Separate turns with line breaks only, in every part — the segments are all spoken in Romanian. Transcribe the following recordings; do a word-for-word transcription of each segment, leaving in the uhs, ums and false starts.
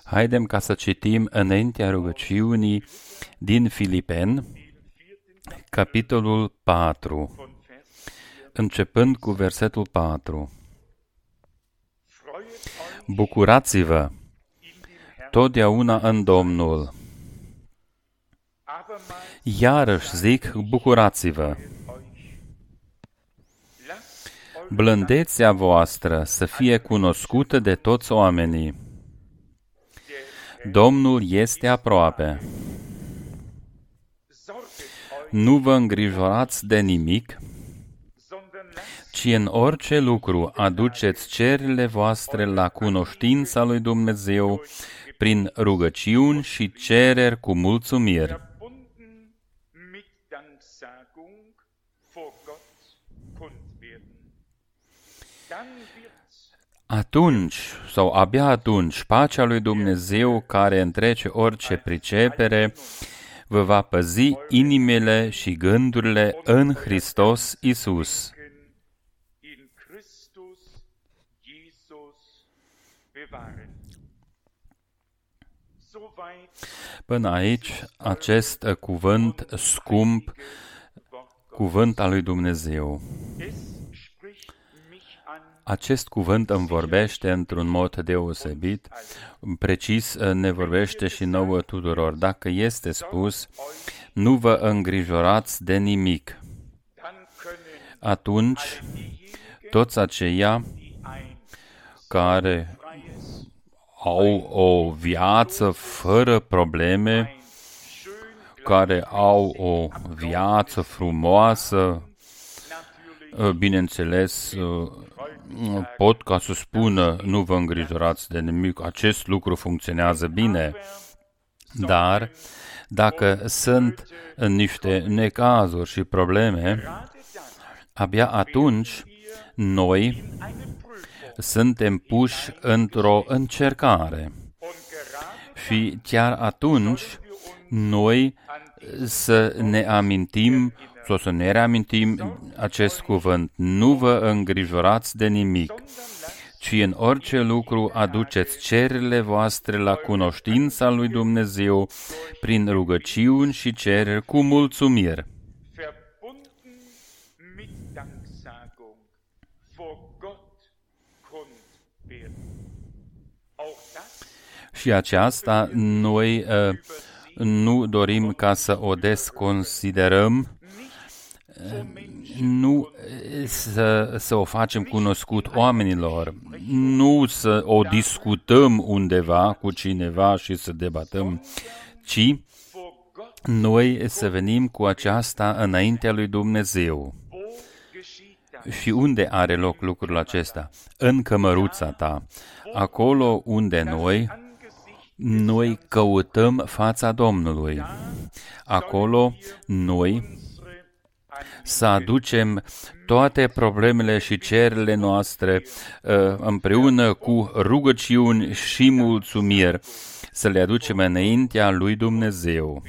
Haidem ca să citim înaintea rugăciunii din Filipeni, capitolul patru, începând cu versetul patru. Bucurați-vă totdeauna în Domnul. Iarăși zic, bucurați-vă. Blândețea voastră să fie cunoscută de toți oamenii. Domnul este aproape. Nu vă îngrijorați de nimic, ci în orice lucru aduceți cererile voastre la cunoștința lui Dumnezeu prin rugăciuni și cereri cu mulțumiri. Atunci, sau abia atunci, pacea lui Dumnezeu, care întrece orice pricepere, vă va păzi inimile și gândurile în Hristos Iisus. Până aici, acest cuvânt scump, cuvânt al lui Dumnezeu. Acest cuvânt îmi vorbește într-un mod deosebit, precis ne vorbește și nouă tuturor. Dacă este spus, nu vă îngrijorați de nimic, atunci toți aceia care au o viață fără probleme, care au o viață frumoasă, bineînțeles, pot ca să spună, nu vă îngrijorați de nimic, acest lucru funcționează bine, dar dacă sunt niște necazuri și probleme, abia atunci noi suntem puși într-o încercare și chiar atunci noi să ne amintim sau să ne reamintim acest cuvânt. Nu vă îngrijorați de nimic, ci în orice lucru aduceți cererile voastre la cunoștința lui Dumnezeu prin rugăciuni și cereri cu mulțumiri. Și aceasta noi uh, nu dorim ca să o desconsiderăm, nu să, să o facem cunoscut oamenilor, nu să o discutăm undeva cu cineva și să debatăm, ci noi să venim cu aceasta înaintea lui Dumnezeu. Și unde are loc lucrul acesta? În cămăruța ta, acolo unde noi, noi căutăm fața Domnului. Acolo noi să aducem toate problemele și cererile noastre împreună cu rugăciuni și mulțumiri, să le aducem înaintea lui Dumnezeu.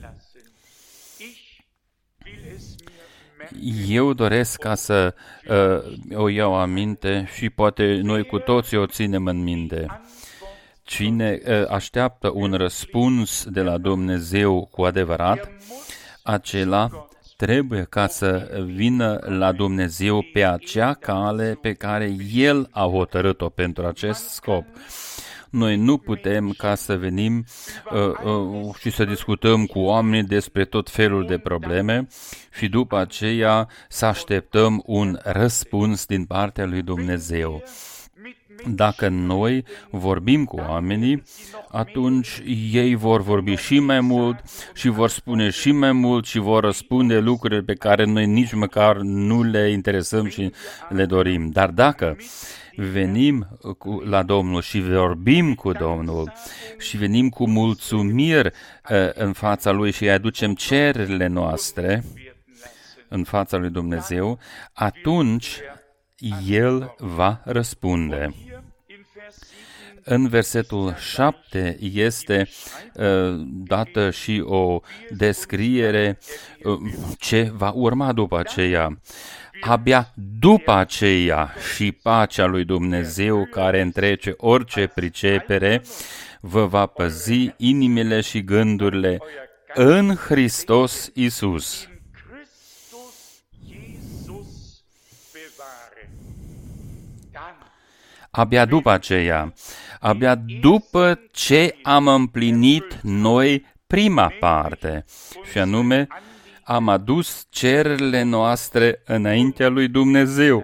Eu doresc ca să uh, o iau aminte și poate noi cu toții o ținem în minte. Cine uh, așteaptă un răspuns de la Dumnezeu cu adevărat, acela trebuie ca să vină la Dumnezeu pe acea cale pe care El a hotărât-o pentru acest scop. Noi nu putem ca să venim uh, uh, și să discutăm cu oamenii despre tot felul de probleme și după aceea să așteptăm un răspuns din partea lui Dumnezeu. Dacă noi vorbim cu oamenii, atunci ei vor vorbi și mai mult și vor spune și mai mult și vor răspunde lucruri pe care noi nici măcar nu le interesăm și le dorim. Dar dacă venim cu, la Domnul și vorbim cu Domnul și venim cu mulțumiri uh, în fața Lui și îi aducem cererile noastre în fața lui Dumnezeu, atunci El va răspunde. În versetul șapte este uh, dată și o descriere uh, ce va urma după aceea. abia după aceea și pacea lui Dumnezeu, care întrece orice pricepere, vă va păzi inimile și gândurile în Hristos Iisus. Abia după aceea, abia după ce am împlinit noi prima parte, și anume am adus cererile noastre înaintea lui Dumnezeu.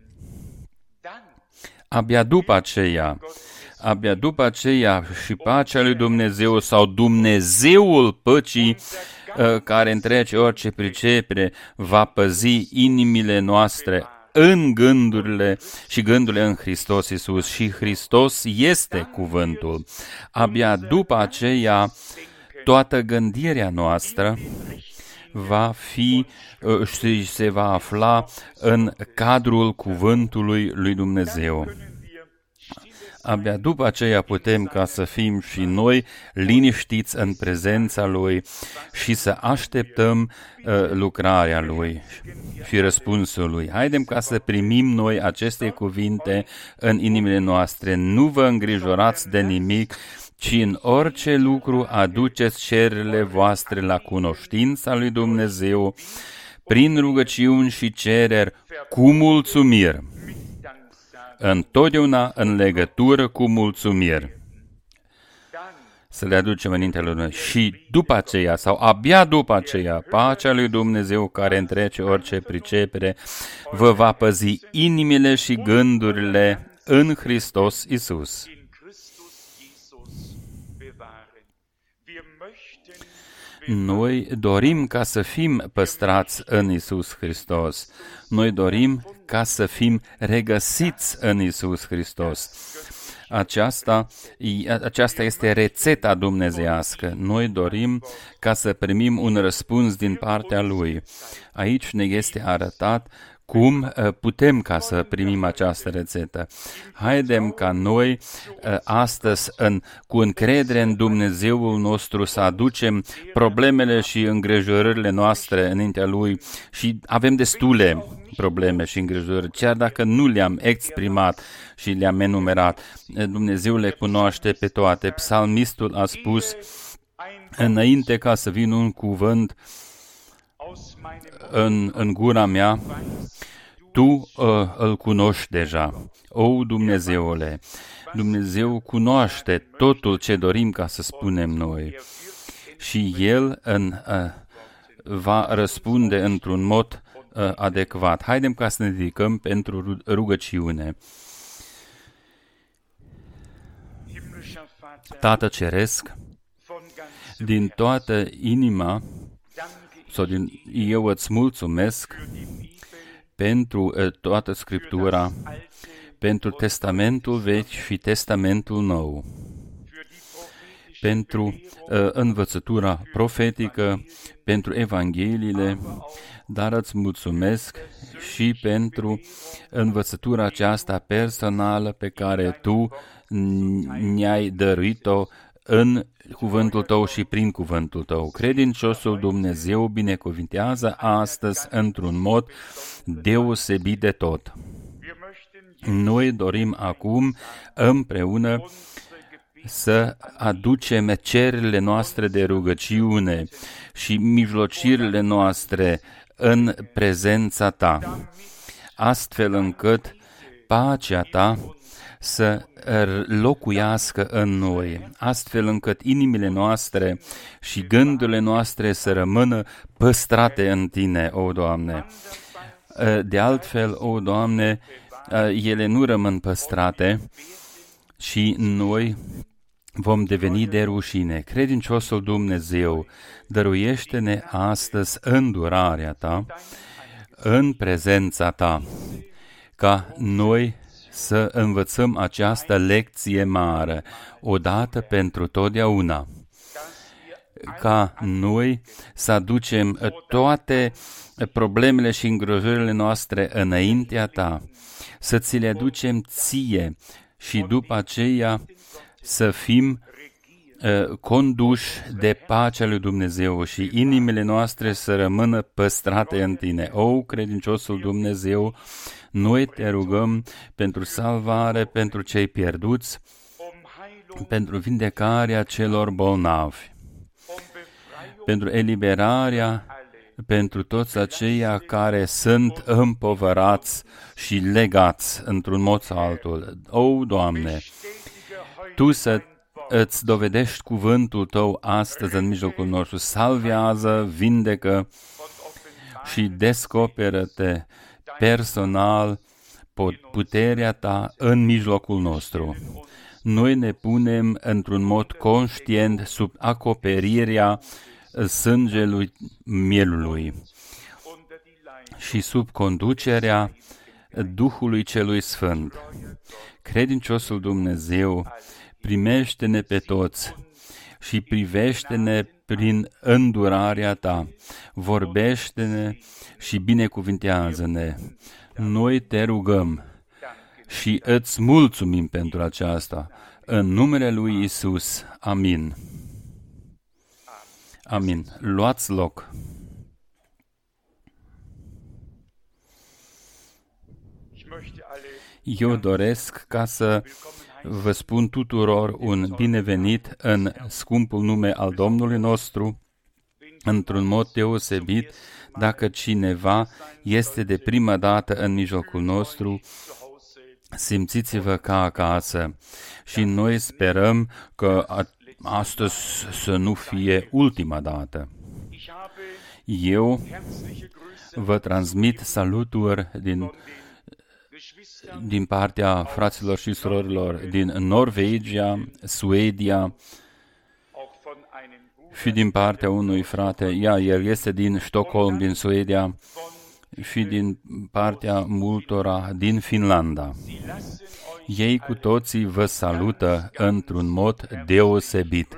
Abia după aceea, abia după aceea și pacea lui Dumnezeu sau Dumnezeul păcii care întrece orice pricepere va păzi inimile noastre în gândurile și gândurile în Hristos Iisus, și Hristos este cuvântul. Abia după aceea toată gândirea noastră va fi și se va afla în cadrul cuvântului lui Dumnezeu. Abia după aceea putem ca să fim și noi liniștiți în prezența Lui și să așteptăm uh, lucrarea Lui și răspunsul Lui. Haidem ca să primim noi aceste cuvinte în inimile noastre. Nu vă îngrijorați de nimic, ci în orice lucru aduceți cererile voastre la cunoștința lui Dumnezeu prin rugăciuni și cereri cu mulțumiri. Întotdeauna în legătură cu mulțumiri. Să le aducem înaintea lui Dumnezeu. Și după aceea, sau abia după aceea, pacea lui Dumnezeu care întrece orice pricepere, vă va păzi inimile și gândurile în Hristos Iisus. Noi dorim ca să fim păstrați în Iisus Hristos. Noi dorim ca să fim regăsiți în Iisus Hristos. Aceasta, aceasta este rețeta dumnezeiască. Noi dorim ca să primim un răspuns din partea Lui. Aici ne este arătat cum putem ca să primim această rețetă. Haidem ca noi astăzi, în, cu încredere în Dumnezeul nostru, să aducem problemele și îngrijorările noastre înaintea Lui, și avem destule probleme și îngrijorări, chiar dacă nu le-am exprimat și le-am enumerat. Dumnezeu le cunoaște pe toate. Psalmistul a spus, înainte ca să vină un cuvânt în, în gura mea, Tu uh, îl cunoști deja. O, Dumnezeule, Dumnezeu cunoaște totul ce dorim ca să spunem noi, și El în, uh, va răspunde într-un mod uh, adecvat. Haidem ca să ne ridicăm pentru rugăciune. Tată Ceresc, din toată inima, sau din, eu îți mulțumesc pentru uh, toată Scriptura, pentru Testamentul Vechi și Testamentul Nou, pentru uh, învățătura profetică, pentru Evangheliile, dar îți mulțumesc și pentru învățătura aceasta personală pe care Tu ne-ai dăruit-o în cuvântul Tău și prin cuvântul Tău. Credinciosul Dumnezeu binecuvintează astăzi într-un mod deosebit de tot. Noi dorim acum împreună să aducem cererile noastre de rugăciune și mijlocirile noastre în prezența Ta, astfel încât pacea Ta să locuiască în noi, astfel încât inimile noastre și gândurile noastre să rămână păstrate în Tine, o Doamne. De altfel, o Doamne, ele nu rămân păstrate și noi vom deveni de rușine. Credinciosul Dumnezeu, dăruiește-ne astăzi îndurarea Ta, în prezența Ta, ca noi să învățăm această lecție mare, odată pentru totdeauna, ca noi să aducem toate problemele și îngrijorările noastre înaintea Ta, să ți le aducem Ție și după aceea să fim conduși de pacea lui Dumnezeu și inimile noastre să rămână păstrate în tine. O, credinciosul Dumnezeu, noi te rugăm pentru salvare, pentru cei pierduți, pentru vindecarea celor bolnavi, pentru eliberarea pentru toți aceia care sunt împovărați și legați într-un mod sau altul. O, Doamne, Tu să îți dovedești cuvântul Tău astăzi în mijlocul nostru. Salvează, vindecă și descoperă-te personal puterea Ta în mijlocul nostru. Noi ne punem într-un mod conștient sub acoperirea sângelui mielului și sub conducerea Duhului Celui Sfânt. Credinciosul Dumnezeu, primește-ne pe toți și privește-ne prin îndurarea Ta. Vorbește-ne și binecuvintează-ne. Noi te rugăm și îți mulțumim pentru aceasta. În numele lui Isus. Amin. Amin. Luați loc. Eu doresc ca să vă spun tuturor un binevenit în scumpul nume al Domnului nostru, într-un mod deosebit, dacă cineva este de prima dată în mijlocul nostru, simțiți-vă ca acasă și noi sperăm că astăzi să nu fie ultima dată. Eu vă transmit saluturi din, din partea fraților și surorilor din Norvegia, Suedia și din partea unui frate, ia, el este din Stockholm, din Suedia, și din partea multora din Finlanda. Ei cu toții vă salută într-un mod deosebit.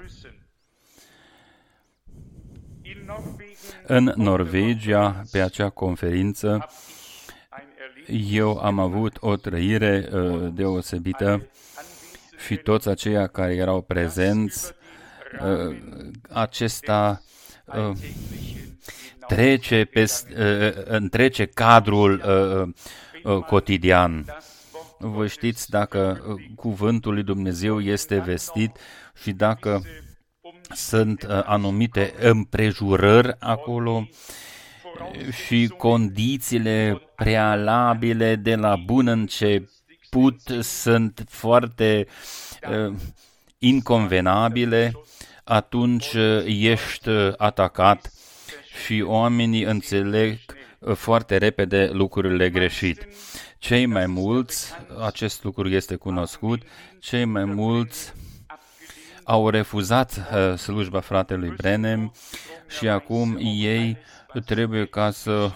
În Norvegia, pe acea conferință, eu am avut o trăire uh, deosebită și toți aceia care erau prezenți, uh, acesta uh, trece, peste, uh, întrece cadrul uh, uh, cotidian. Vă știți, dacă cuvântul lui Dumnezeu este vestit și dacă sunt anumite împrejurări acolo și condițiile prealabile de la bun început sunt foarte uh, inconvenabile, atunci ești atacat și oamenii înțeleg foarte repede lucrurile greșit. Cei mai mulți, acest lucru este cunoscut, cei mai mulți au refuzat uh, slujba fratelui Branham și acum ei trebuie ca să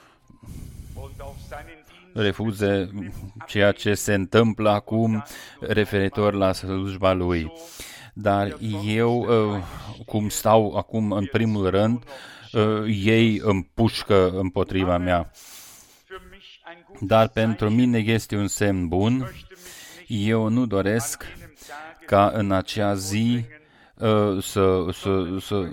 refuze ceea ce se întâmplă acum referitor la slujba lui. Dar eu, uh, cum stau acum în primul rând, uh, ei împușcă împotriva mea. Dar pentru mine este un semn bun. Eu nu doresc ca în acea zi uh, să, să, să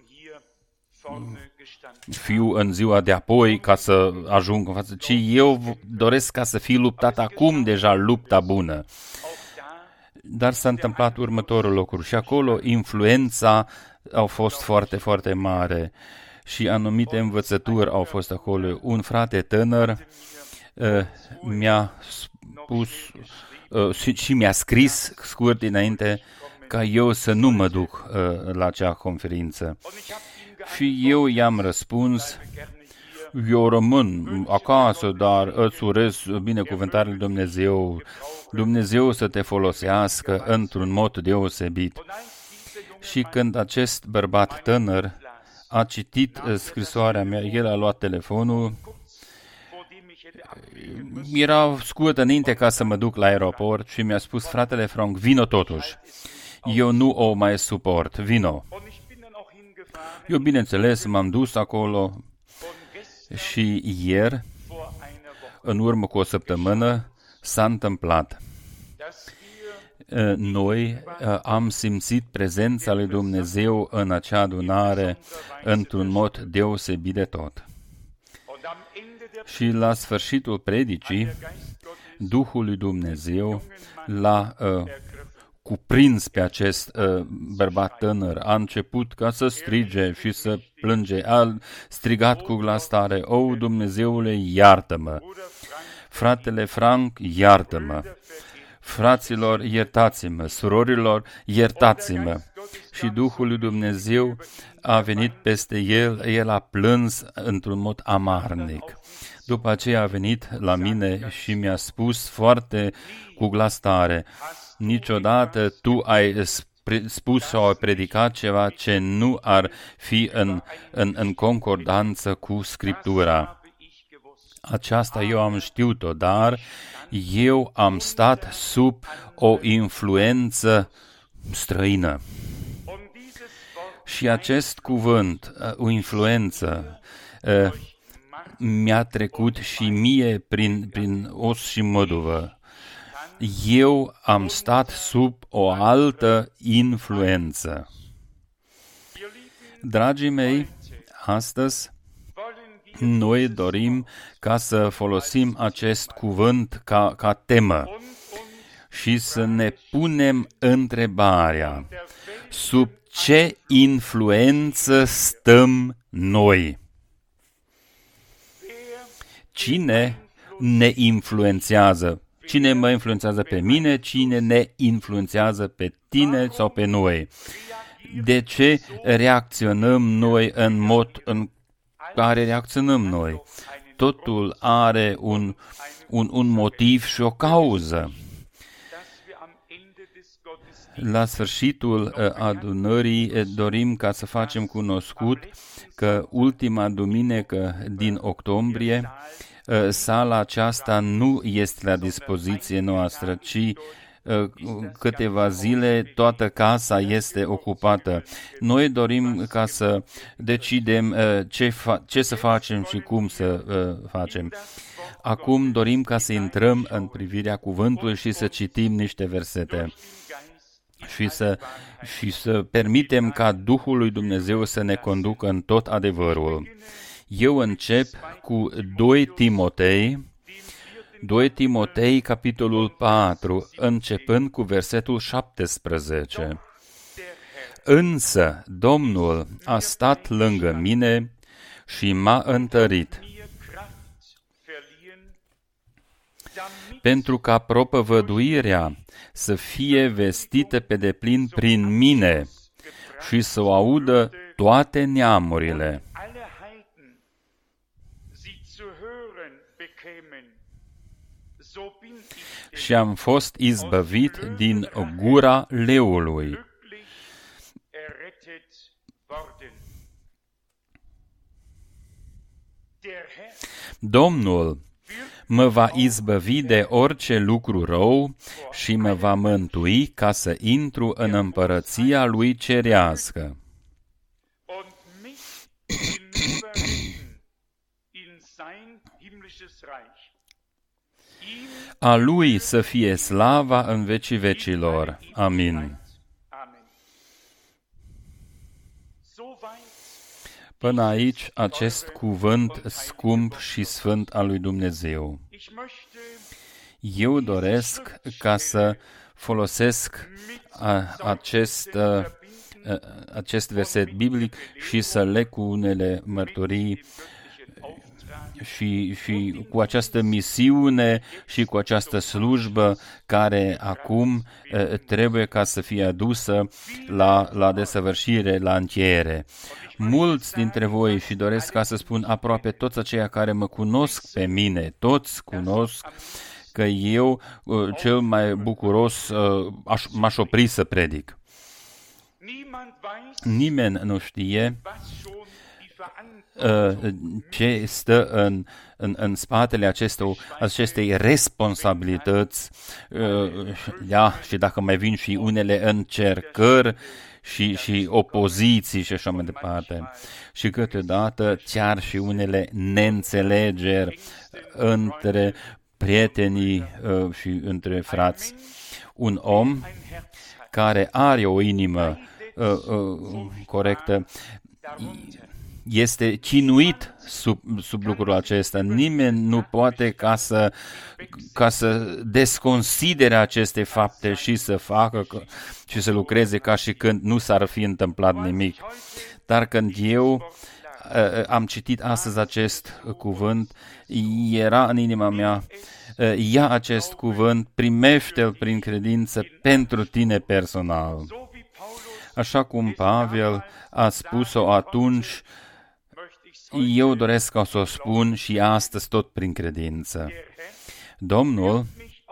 fiu în ziua de apoi ca să ajung în față, ci eu doresc ca să fi luptat acum deja lupta bună. Dar s-a întâmplat următorul lucru și acolo influența a fost foarte, foarte mare și anumite învățături au fost acolo. Un frate tânăr uh, mi-a spus uh, și, și mi-a scris scurt dinainte ca eu să nu mă duc uh, la acea conferință. Și eu i-am răspuns, eu rămân acasă, dar îți urez binecuvântarea lui Dumnezeu, Dumnezeu să te folosească într-un mod deosebit. Și când acest bărbat tânăr a citit scrisoarea mea, el a luat telefonul, era scurt înainte ca să mă duc la aeroport și mi-a spus, fratele Frank, vino totuși, eu nu o mai suport, vino. Eu, bineînțeles, m-am dus acolo și ieri, în urmă cu o săptămână, s-a întâmplat Noi am simțit prezența lui Dumnezeu în acea adunare într-un mod deosebit de tot. Și la sfârșitul predicii, Duhul lui Dumnezeu l-a uh, cuprins pe acest uh, bărbat tânăr. A început ca să strige și să plânge. A strigat cu glas tare: "O, Dumnezeule, iartă-mă! Fratele Frank, iartă-mă! Fraților, iertați-mă! Surorilor, iertați-mă!" Și Duhul lui Dumnezeu a venit peste el, el a plâns într-un mod amarnic. După aceea a venit la mine și mi-a spus foarte cu glas tare: "Niciodată tu ai spus sau ai predicat ceva ce nu ar fi în, în, în concordanță cu Scriptura. Aceasta eu am știut-o, dar eu am stat sub o influență străină." Și acest cuvânt, o influență, mi-a trecut și mie prin, prin os și măduvă. Eu am stat sub o altă influență. Dragii mei, astăzi noi dorim ca să folosim acest cuvânt ca, ca temă și să ne punem întrebarea: sub ce influență stăm noi? Cine ne influențează? Cine mă influențează pe mine? Cine ne influențează pe tine sau pe noi? De ce reacționăm noi în mod în care reacționăm noi? Totul are un, un, un motiv și o cauză. La sfârșitul adunării dorim ca să facem cunoscut că ultima duminică din octombrie sala aceasta nu este la dispoziție noastră, ci câteva zile toată casa este ocupată. Noi dorim ca să decidem ce, fa- ce să facem și cum să facem. Acum dorim ca să intrăm în privirea cuvântului și să citim niște versete. Și să, și să permitem ca Duhul lui Dumnezeu să ne conducă în tot adevărul. Eu încep cu doi Timotei, doi Timotei, capitolul patru, începând cu versetul șaptesprezece. Însă Domnul a stat lângă mine și m-a întărit, pentru ca propovăduirea să fie vestită pe deplin prin mine și să o audă toate neamurile. Și am fost izbăvit din gura leului. Domnul mă va izbăvi de orice lucru rău și mă va mântui ca să intru în împărăția lui cerească. A lui să fie slava în vecii vecilor. Amin. Până aici, acest cuvânt scump și sfânt al lui Dumnezeu. Eu doresc ca să folosesc a, acest, a, acest verset biblic și să leg cu unele mărturii și, și cu această misiune și cu această slujbă care acum trebuie ca să fie adusă la, la desăvârșire, la încheiere. Mulți dintre voi, și doresc ca să spun aproape toți aceia care mă cunosc pe mine, toți cunosc că eu cel mai bucuros m-aș opri să predic. Nimeni nu știe ce stă în, în, în spatele acestor, acestei responsabilități, da, și dacă mai vin și unele încercări și, și opoziții și așa mai departe. Și câteodată chiar și unele neînțelegeri între prietenii uh, și între frați. Un om care are o inimă uh, uh, corectă este chinuit sub, sub lucrul acesta. Nimeni nu poate ca să, ca să desconsidere aceste fapte și să facă și să lucreze ca și când nu s-ar fi întâmplat nimic. Dar când eu am citit astăzi acest cuvânt, era în inima mea, ia acest cuvânt, primește-l prin credință pentru tine personal. Așa cum Pavel a spus-o atunci, eu doresc ca să o spun și astăzi tot prin credință. Domnul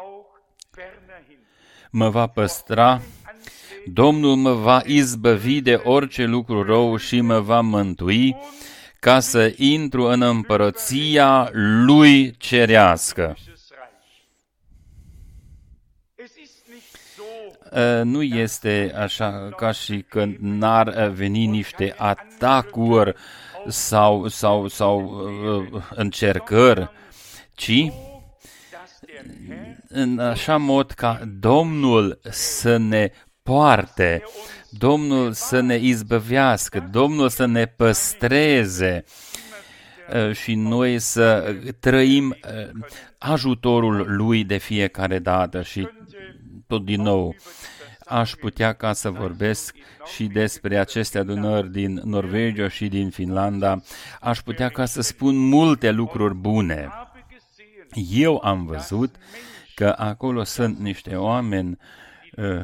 mă va păstra, Domnul mă va izbăvi de orice lucru rău și mă va mântui ca să intru în împărăția Lui cerească. Nu este așa ca și când n-ar veni niște atacuri sau, sau, sau uh, încercări, ci în așa mod ca Domnul să ne poarte, Domnul să ne izbăvească, Domnul să ne păstreze uh, și noi să trăim uh, ajutorul Lui de fiecare dată și tot din nou. Aș putea ca să vorbesc și despre aceste adunări din Norvegia și din Finlanda. Aș putea ca să spun multe lucruri bune. Eu am văzut că acolo sunt niște oameni uh,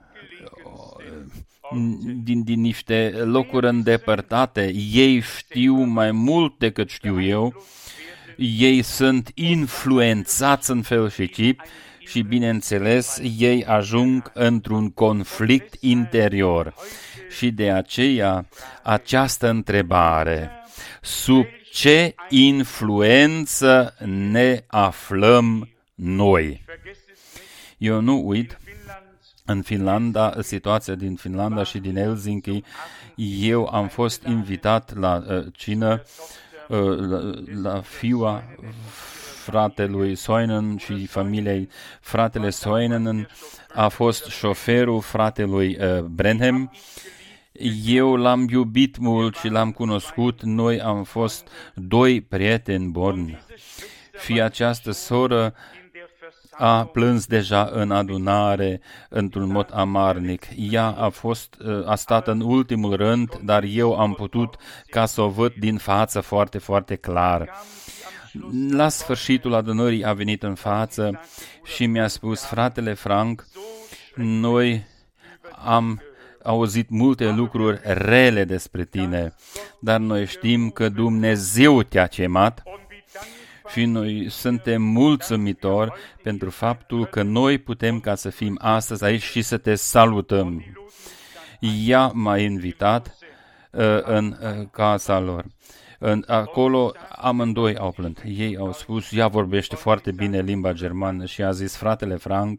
din, din niște locuri îndepărtate. Ei știu mai mult decât știu eu. Ei sunt influențați în fel și chip. Și, bineînțeles, ei ajung într-un conflict interior. Și de aceea, această întrebare, sub ce influență ne aflăm noi? Eu nu uit, în Finlanda, situația din Finlanda și din Helsinki, eu am fost invitat la uh, cină, uh, la, la fiua fratelui Soinen și familiei fratele Soinen, a fost șoferul fratelui uh, Brenhem. Eu l-am iubit mult și l-am cunoscut, noi am fost doi prieteni buni. Și această soră a plâns deja în adunare într-un mod amarnic. Ea a fost, a stat în ultimul rând, dar eu am putut ca să o văd din față foarte, foarte clar. La sfârșitul adunării a venit în față și mi-a spus: fratele Frank, noi am auzit multe lucruri rele despre tine, dar noi știm că Dumnezeu te-a chemat și noi suntem mulțumitori pentru faptul că noi putem ca să fim astăzi aici și să te salutăm. Ea m-a invitat uh, în uh, casa lor. În, acolo amândoi au plâns. Ei au spus, ea vorbește foarte bine limba germană și a zis: fratele Frank,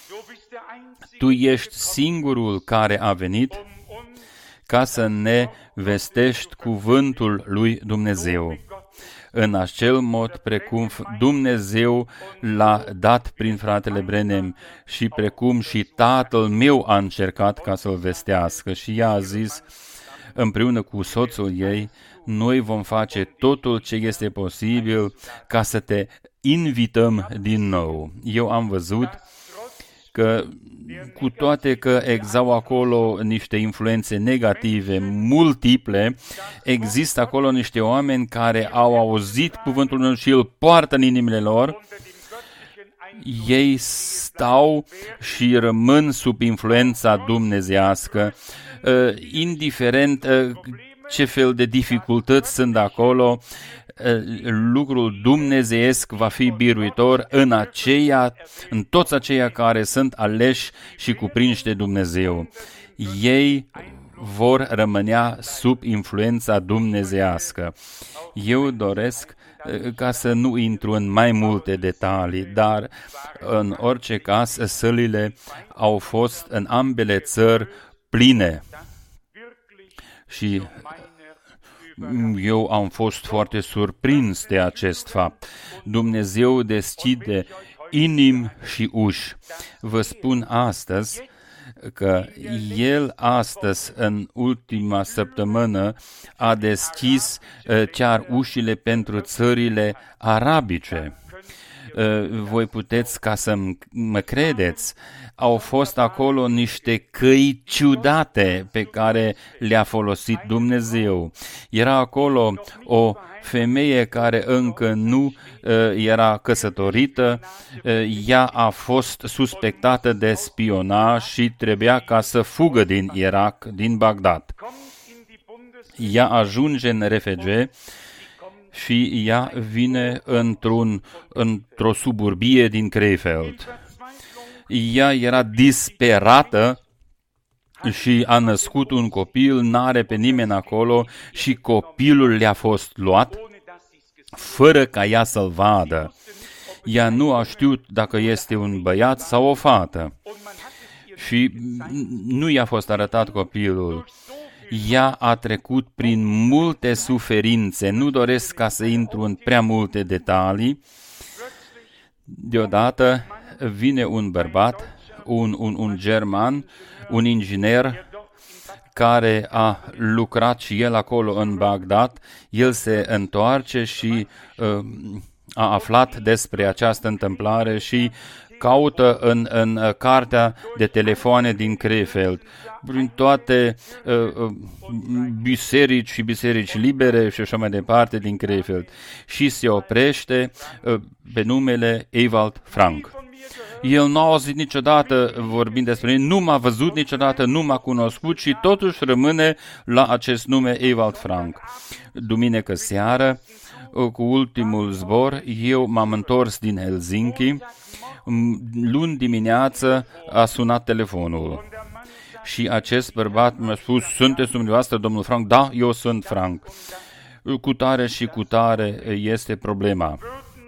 tu ești singurul care a venit ca să ne vestești cuvântul lui Dumnezeu. În acel mod, precum Dumnezeu l-a dat prin fratele Brenhem și precum și tatăl meu a încercat ca să-l vestească. Și ea a zis, împreună cu soțul ei, noi vom face totul ce este posibil ca să te invităm din nou. Eu am văzut că, cu toate că existau acolo niște influențe negative multiple, există acolo niște oameni care au auzit cuvântul meu și îl poartă în inimile lor. Ei stau și rămân sub influența dumnezeiască, indiferent ce fel de dificultăți sunt acolo, lucrul dumnezeiesc va fi biruitor în aceia, în toți aceia care sunt aleși și cuprinși de Dumnezeu. Ei vor rămânea sub influența dumnezeiască. Eu doresc ca să nu intru în mai multe detalii, dar în orice caz sălile au fost în ambele țări pline. Și eu am fost foarte surprins de acest fapt. Dumnezeu deschide inimi și uși. Vă spun astăzi că el astăzi, în ultima săptămână, a deschis chiar ușile pentru țările arabice. Voi puteți, ca să mă credeți, au fost acolo niște căi ciudate pe care le-a folosit Dumnezeu. Era acolo o femeie care încă nu uh, era căsătorită, uh, ea a fost suspectată de spionaj și trebuia ca să fugă din Irak, din Bagdad. Ea ajunge în R F G și ea vine într-un, într-o suburbie din Krefeld. Ea era disperată și a născut un copil, n-are pe nimeni acolo și copilul le-a fost luat fără ca ea să-l vadă. Ea nu a știut dacă este un băiat sau o fată și nu i-a fost arătat copilul. Ea a trecut prin multe suferințe, nu doresc ca să intru în prea multe detalii. Deodată vine un bărbat, un, un, un german, un inginer care a lucrat și el acolo în Bagdad. El se întoarce și uh, a aflat despre această întâmplare și caută în, în cartea de telefoane din Krefeld, prin toate uh, biserici și biserici libere și așa mai departe din Krefeld și se oprește uh, pe numele Ewald Frank. El nu a auzit niciodată vorbind despre el, nu m-a văzut niciodată, nu m-a cunoscut și totuși rămâne la acest nume Ewald Frank. Duminică seară, cu ultimul zbor, eu m-am întors din Helsinki. Luni dimineață a sunat telefonul și acest bărbat mi-a spus: sunteți dumneavoastră, domnul Frank? Da, eu sunt Frank. Cu tare și cu tare este problema.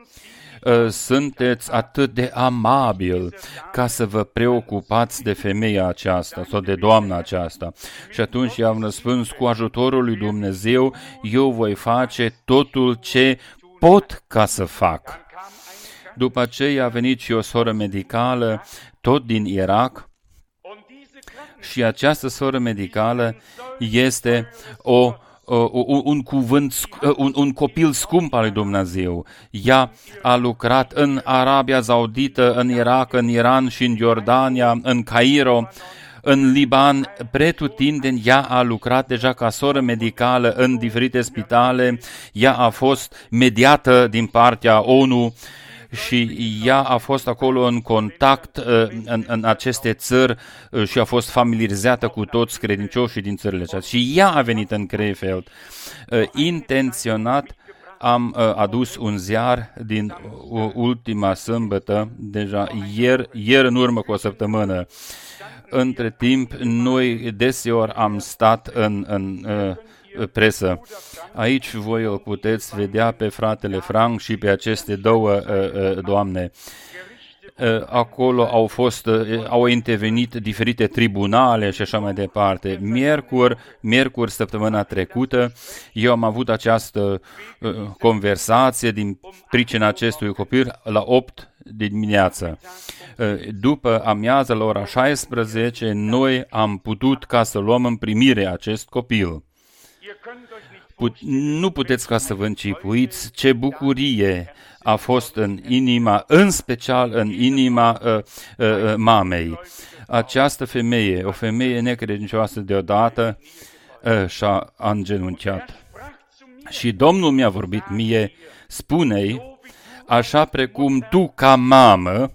Sunteți atât de amabil ca să vă preocupați de femeia aceasta sau de doamna aceasta. Și atunci i-am răspuns: cu ajutorul lui Dumnezeu eu voi face totul ce pot ca să fac. După aceea a venit și o soră medicală, tot din Irak, și această soră medicală este o Un, un cuvânt, un, un copil scump al lui Dumnezeu. Ea a lucrat în Arabia Saudită, în Irak, în Iran și în Iordania, în Cairo, în Liban, pretutindeni. Ea a lucrat deja ca soră medicală în diferite spitale. Ea a fost mediată din partea O N U și ea a fost acolo în contact în, în aceste țări și a fost familiarizată cu toți credincioșii din țările acestea. Și ea a venit în Krefeld. Intenționat am adus un ziar din ultima sâmbătă, deja ieri, ieri în urmă cu o săptămână. Între timp, noi deseori am stat în, în presă. Aici voi îl puteți vedea pe fratele Frank și pe aceste două uh, uh, doamne. Uh, acolo au fost, uh, au intervenit diferite tribunale și așa mai departe. Miercuri, miercuri săptămâna trecută, eu am avut această uh, conversație din pricina acestui copil la opt de dimineață. Uh, după amiază, la ora șaisprezece, noi am putut ca să luăm în primire acest copil. Put, nu puteți ca să vă închipuiți ce bucurie a fost în inima, în special în inima uh, uh, mamei. Această femeie, o femeie necredincioasă deodată, uh, și-a îngenunchiat. Și Domnul mi-a vorbit mie: spune-i, așa precum tu ca mamă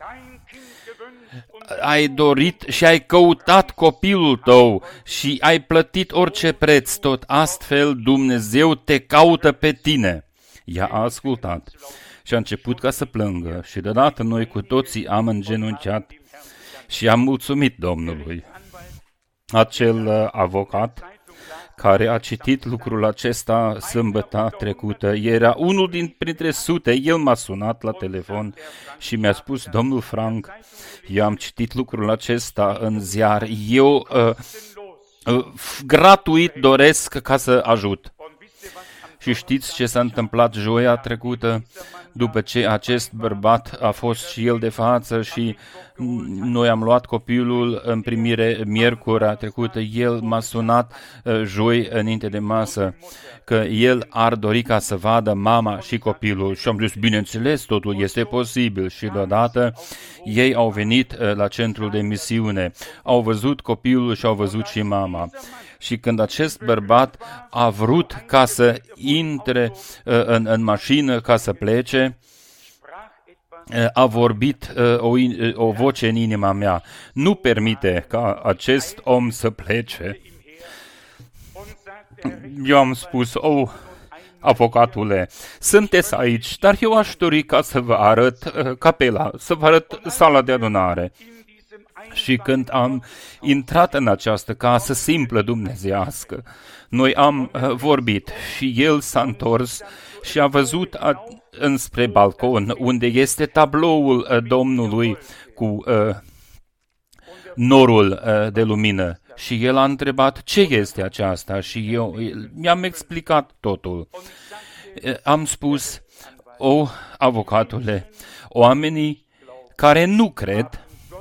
ai dorit și ai căutat copilul tău și ai plătit orice preț, tot astfel Dumnezeu te caută pe tine. Ea a ascultat și a început ca să plângă și deodată noi cu toții am îngenunchiat și am mulțumit Domnului. Acel avocat care a citit lucrul acesta sâmbăta trecută era unul din printre sute. El m-a sunat la telefon și mi-a spus: domnul Frank, eu am citit lucrul acesta în ziar, eu uh, uh, gratuit doresc ca să ajut. Și știți ce s-a întâmplat joia trecută? După ce acest bărbat a fost și el de față și noi am luat copilul în primire miercurea trecută, el m-a sunat joi înainte de masă că el ar dori ca să vadă mama și copilul și am zis, bineînțeles, totul este posibil și deodată ei au venit la centrul de misiune, au văzut copilul și au văzut și mama. Și când acest bărbat a vrut ca să intre uh, în, în mașină, ca să plece, uh, a vorbit uh, o, o voce în inima mea. Nu permite ca acest om să plece. Eu am spus, oh, avocatule, sunteți aici, dar eu aș dori ca să vă arăt uh, capela, să vă arăt sala de adunare. Și când am intrat în această casă simplă dumnezeiască, noi am uh, vorbit și el s-a întors și a văzut a, înspre balcon, unde este tabloul uh, Domnului cu uh, norul uh, de lumină. Și el a întrebat ce este aceasta și eu i-am explicat totul. Uh, am spus, o, avocatule, oamenii care nu cred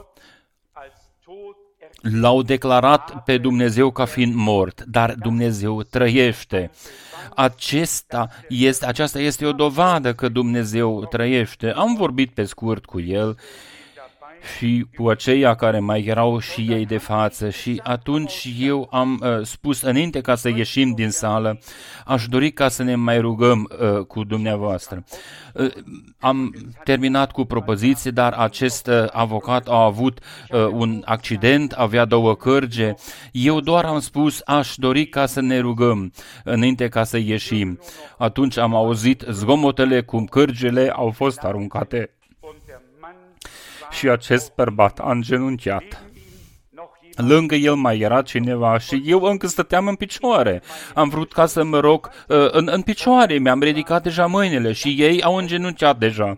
l-au declarat pe Dumnezeu ca fiind mort, dar Dumnezeu trăiește. Acesta este, aceasta este o dovadă că Dumnezeu trăiește. Am vorbit pe scurt cu el și cu aceia care mai erau și ei de față și atunci eu am uh, spus înainte ca să ieșim din sală, aș dori ca să ne mai rugăm uh, cu dumneavoastră. Uh, am terminat cu propoziție, dar acest uh, avocat a avut uh, un accident, avea două cărge. Eu doar am spus, aș dori ca să ne rugăm înainte ca să ieșim. Atunci am auzit zgomotele cum cărgele au fost aruncate. Și acest bărbat a îngenunchiat. Lângă el mai era cineva și eu încă stăteam în picioare. Am vrut ca să mă rog uh, în, în picioare, mi-am ridicat deja mâinile și ei au îngenunchiat deja.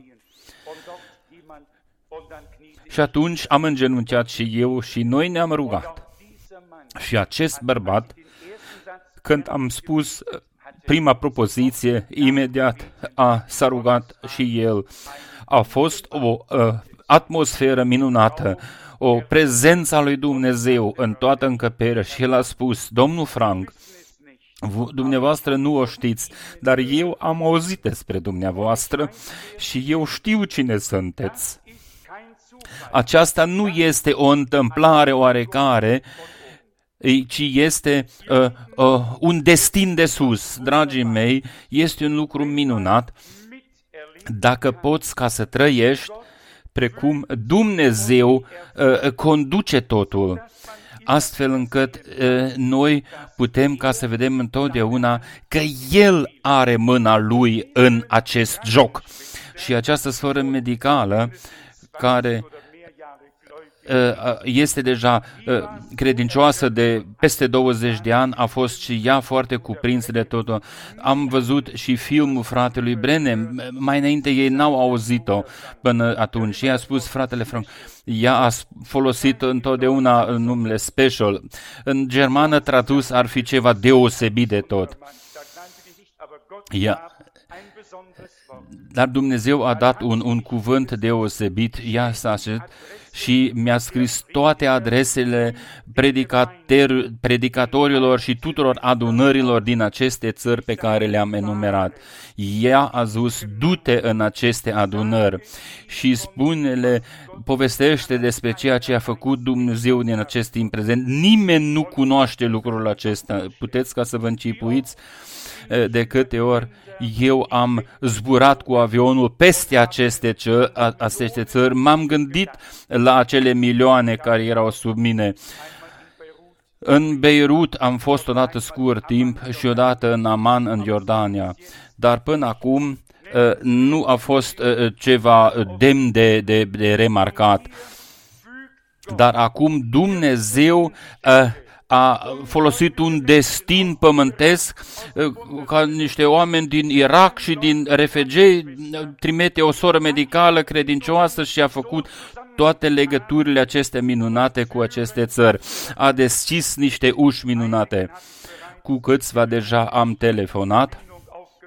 Și atunci am îngenunchiat și eu și noi ne-am rugat. Și acest bărbat, când am spus prima propoziție, imediat a, s-a rugat și el. A fost o uh, atmosferă minunată, o prezență a lui Dumnezeu în toată încăperea și el a spus, domnul Frank, dumneavoastră nu o știți, dar eu am auzit despre dumneavoastră și eu știu cine sunteți. Aceasta nu este o întâmplare oarecare, ci este uh, uh, un destin de sus. Dragii mei, este un lucru minunat dacă poți ca să trăiești precum Dumnezeu uh, conduce totul, astfel încât uh, noi putem ca să vedem întotdeauna că El are mâna Lui în acest joc. Și această soră medicală care este deja credincioasă de peste douăzeci de ani, a fost și ea foarte cuprinsă de totul. Am văzut și filmul fratelui Brenem, mai înainte ei n-au auzit-o până atunci. Ea a spus, fratele Frank, ea a folosit întotdeauna numele special. În germană tradus ar fi ceva deosebit de tot. Ea Dar Dumnezeu a dat un, un cuvânt deosebit, ea s-a așezat și mi-a scris toate adresele predicatorilor și tuturor adunărilor din aceste țări pe care le-am enumerat. Ea a zis, du-te în aceste adunări și spune-le, povestește despre ceea ce a făcut Dumnezeu din acest timp prezent. Nimeni nu cunoaște lucrul acesta. Puteți ca să vă încipuiți de câte ori eu am zburat cu avionul peste aceste, ță, aceste țări, m-am gândit la acele milioane care erau sub mine. În Beirut am fost odată scurt timp și odată în Amman, în Iordania, dar până acum nu a fost ceva demn de, de, de remarcat. Dar acum Dumnezeu a folosit un destin pământesc ca niște oameni din Irak și din refugii, trimite o soră medicală credincioasă și a făcut toate legăturile acestea minunate cu aceste țări. A deschis niște uși minunate. Cu câțiva deja am telefonat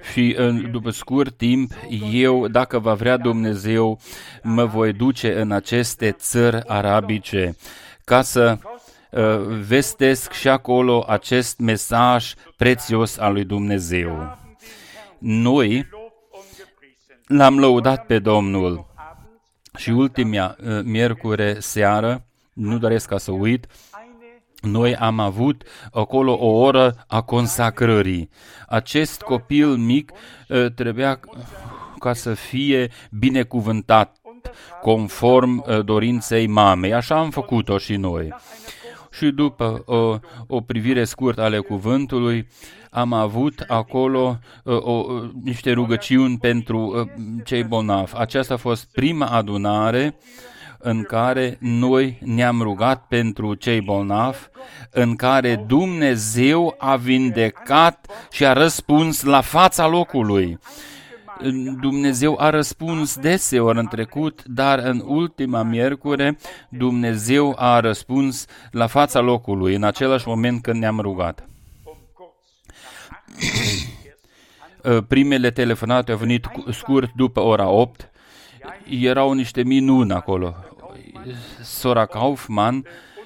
și după scurt timp, eu, dacă va vrea Dumnezeu, mă voi duce în aceste țări arabice ca să uh, vestesc și acolo acest mesaj prețios al lui Dumnezeu. Noi l-am lăudat pe Domnul și ultimea uh, miercure seară, nu doresc ca să uit, noi am avut acolo o oră a consacrării. Acest copil mic uh, trebuia ca să fie binecuvântat conform uh, dorinței mamei. Așa am făcut-o și noi. Și după uh, o privire scurtă ale cuvântului, am avut acolo uh, o, uh, niște rugăciuni pentru uh, cei bolnavi. Aceasta a fost prima adunare în care noi ne-am rugat pentru cei bolnavi, în care Dumnezeu a vindecat și a răspuns la fața locului. Dumnezeu a răspuns deseori în trecut, dar în ultima miercure Dumnezeu a răspuns la fața locului, în același moment când ne-am rugat. Primele telefonate au venit scurt după ora opt, erau niște minuni acolo. Sora Kaufmann,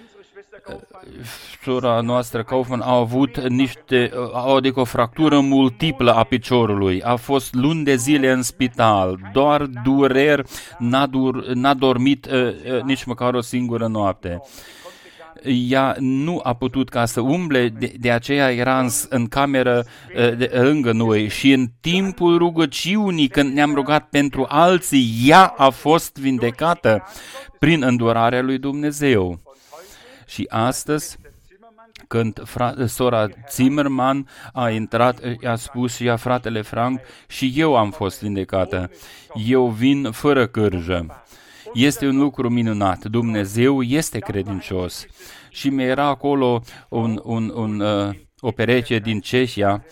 sora noastră Kaufmann a avut niște, adică o fractură multiplă a piciorului, a fost luni de zile în spital, doar dureri, n-a, dur, n-a dormit uh, nici măcar o singură noapte. Ea nu a putut ca să umble, de, de aceea era în, în cameră uh, de, lângă noi și în timpul rugăciunii, când ne-am rugat pentru alții, ea a fost vindecată prin îndurarea lui Dumnezeu. Și astăzi, când fra- sora Zimmermann a intrat, i-a spus și ea, fratele Frank, și eu am fost vindecată. Eu vin fără cârjă. Este un lucru minunat. Dumnezeu este credincios. Și mi era acolo un, un, un, uh, o pereche din Cehia.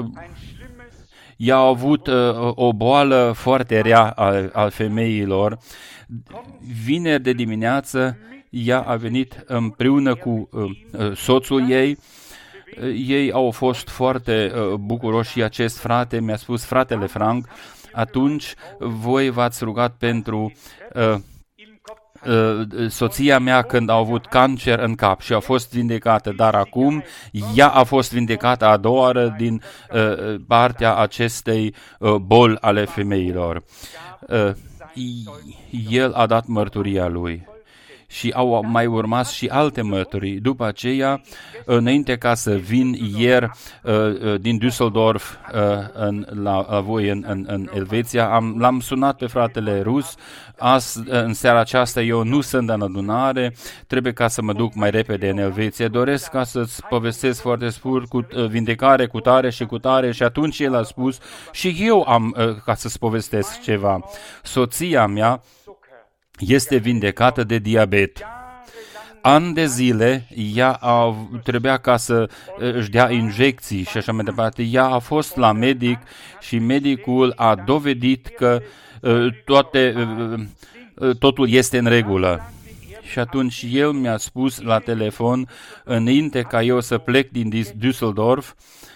Ea a avut uh, o boală foarte rea al, al femeilor. Vineri de dimineață, ea a venit împreună cu uh, soțul ei. Ei au fost foarte uh, bucuroși și acest frate mi-a spus, fratele Frank, atunci voi v-ați rugat pentru uh, uh, soția mea când a avut cancer în cap și a fost vindecată, dar acum ea a fost vindecată a doua oară din uh, partea acestei uh, boli ale femeilor. Uh, el a dat mărturia lui. Și au mai urmat și alte mărturii. După aceea, înainte ca să vin ieri din Düsseldorf în, la, la voi în, în, în Elveția, am, l-am sunat pe fratele Rus. Azi, în seara aceasta eu nu sunt în adunare, trebuie ca să mă duc mai repede în Elveția. Doresc ca să-ți povestesc foarte scurt cu vindecare, cu tare și cu tare. Și atunci el a spus și eu am ca să-ți povestesc ceva. Soția mea este vindecată de diabet. Ani de zile, ea a, trebuia ca să își dea injecții și așa mai departe. Ea a fost la medic și medicul a dovedit că toate, totul este în regulă. Și atunci el mi-a spus la telefon, înainte ca eu să plec din Düsseldorf,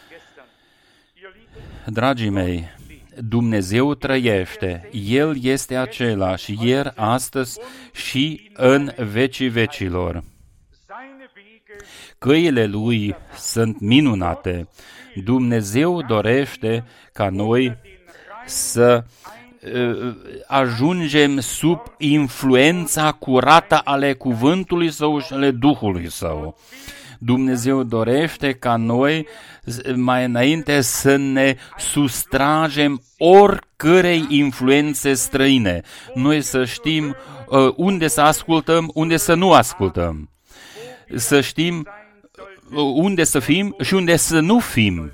dragii mei, Dumnezeu trăiește, El este același ieri, astăzi și în vecii vecilor. Căile Lui sunt minunate. Dumnezeu dorește ca noi să uh, ajungem sub influența curată ale cuvântului Său și ale Duhului Său. Dumnezeu dorește ca noi mai înainte să ne sustragem oricărei influențe străine. Noi să știm uh, unde să ascultăm, unde să nu ascultăm. Să știm uh, unde să fim și unde să nu fim.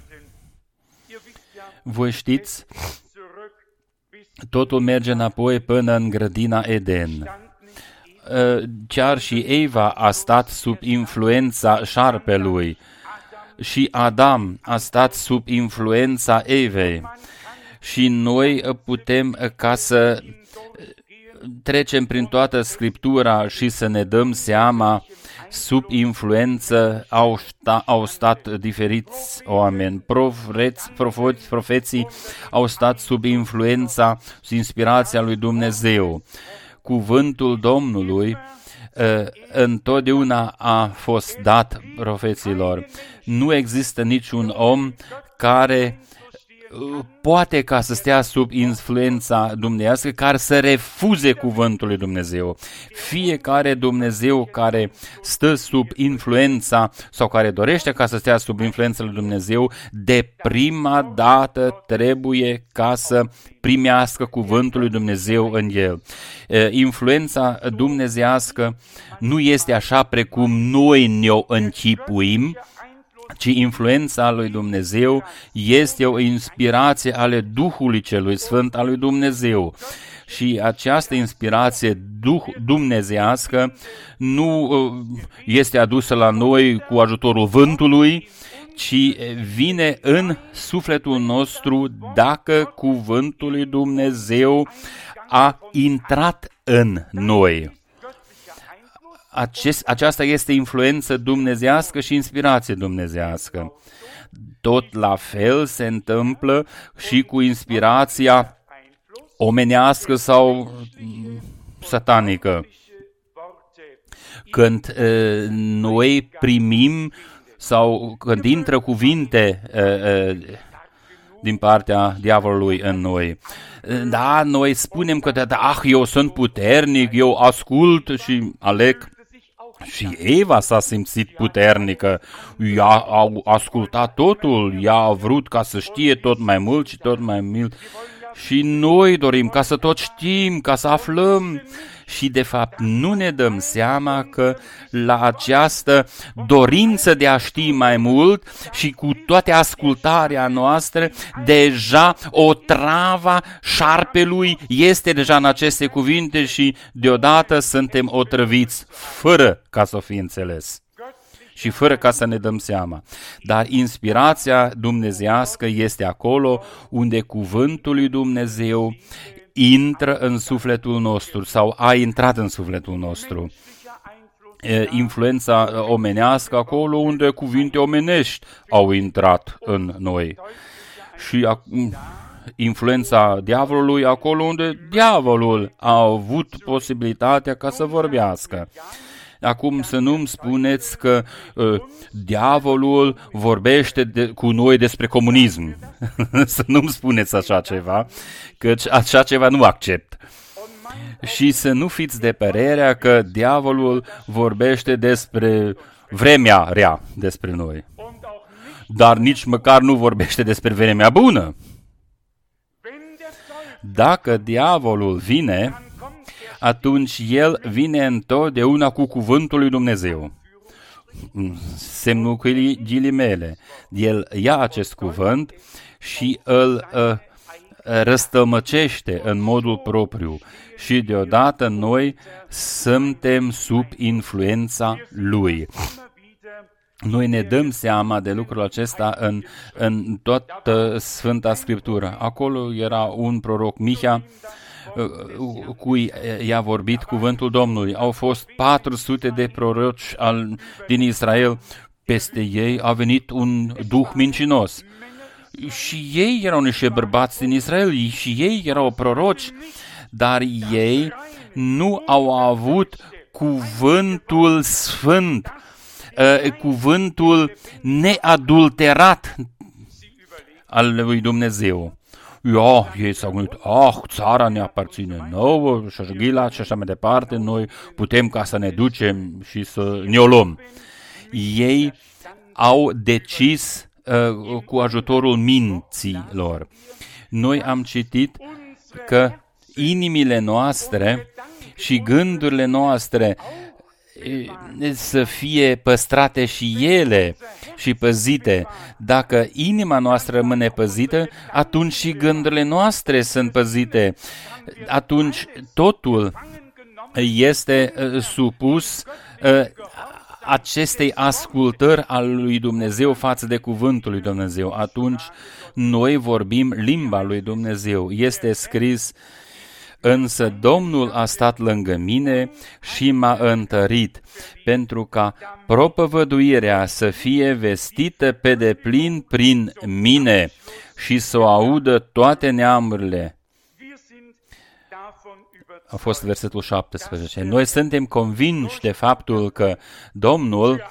Voi știți, totul merge înapoi până în grădina Eden. Chiar și Eva a stat sub influența șarpelui și Adam a stat sub influența Evei. Și noi putem ca să trecem prin toată Scriptura și să ne dăm seama, sub influență au, sta, au stat diferiți oameni. Profeți, profeți, profeții au stat sub influența și inspirația lui Dumnezeu. Cuvântul Domnului întotdeauna a fost dat profeților. Nu există niciun om care poate ca să stea sub influența dumnezească, care să refuze cuvântul lui Dumnezeu. Fiecare Dumnezeu care stă sub influența sau care dorește ca să stea sub influența lui Dumnezeu, de prima dată trebuie ca să primească cuvântul lui Dumnezeu în el. Influența dumnezească nu este așa precum noi ne-o închipuim, ci influența lui Dumnezeu este o inspirație ale Duhului Celui Sfânt al lui Dumnezeu. Și această inspirație duh, dumnezească nu este adusă la noi cu ajutorul vântului, ci vine în sufletul nostru dacă cuvântul lui Dumnezeu a intrat în noi. Acest, aceasta este influență dumnezească și inspirație dumnezească. Tot la fel se întâmplă și cu inspirația omenească sau satanică. Când uh, noi primim sau când intră cuvinte uh, uh, din partea diavolului în noi. Da, noi spunem că da, ah, eu sunt puternic, eu ascult și aleg. Și Eva s-a simțit puternică, ea a ascultat totul, ea a vrut ca să știe tot mai mult și tot mai mult. Și noi dorim ca să tot știm, ca să aflăm. Și de fapt nu ne dăm seama că la această dorință de a ști mai mult și cu toate ascultarea noastră, deja o travă șarpelui este deja în aceste cuvinte și deodată suntem otrăviți fără ca să o fi înțeles și fără ca să ne dăm seama. Dar inspirația dumnezească este acolo unde cuvântul lui Dumnezeu intră în sufletul nostru sau a intrat în sufletul nostru. Influența omenească acolo unde cuvinte omenești au intrat în noi. Și influența diavolului acolo unde diavolul a avut posibilitatea ca să vorbească. Acum să nu-mi spuneți că uh, diavolul vorbește de, cu noi despre comunism. Să nu-mi spuneți așa ceva, căci așa ceva nu accept. Și să nu fiți de părerea că diavolul vorbește despre vremea rea despre noi. Dar nici măcar nu vorbește despre vremea bună. Dacă diavolul vine, atunci el vine întotdeauna cu cuvântul lui Dumnezeu. Semnul cu ghilimele. El ia acest cuvânt și îl uh, răstălmăcește în modul propriu. Și deodată noi suntem sub influența lui. Noi ne dăm seama de lucrul acesta în, în toată Sfânta Scriptură. Acolo era un proroc, Miha, cui i-a vorbit cuvântul Domnului. Au fost patru sute de proroci al, din Israel. Peste ei a venit un duh mincinos. Și ei erau niște bărbați din Israel și ei erau proroci, dar ei nu au avut cuvântul sfânt, cuvântul neadulterat al lui Dumnezeu. Ja, ei s-au gândit, ah, țara ne aparține nouă, Șargila și așa mai departe, noi putem ca să ne ducem și să ne o luăm. Ei au decis uh, cu ajutorul minții lor. Noi am citit că inimile noastre și gândurile noastre să fie păstrate și ele și păzite. Dacă inima noastră rămâne păzită, atunci și gândurile noastre sunt păzite. Atunci totul este supus acestei ascultări al lui Dumnezeu față de cuvântul lui Dumnezeu. Atunci noi vorbim limba lui Dumnezeu. Este scris însă Domnul a stat lângă mine și m-a întărit, pentru ca propovăduirea să fie vestită pe deplin prin mine și să o audă toate neamurile. A fost versetul șaptesprezece. Noi suntem convinși de faptul că Domnul,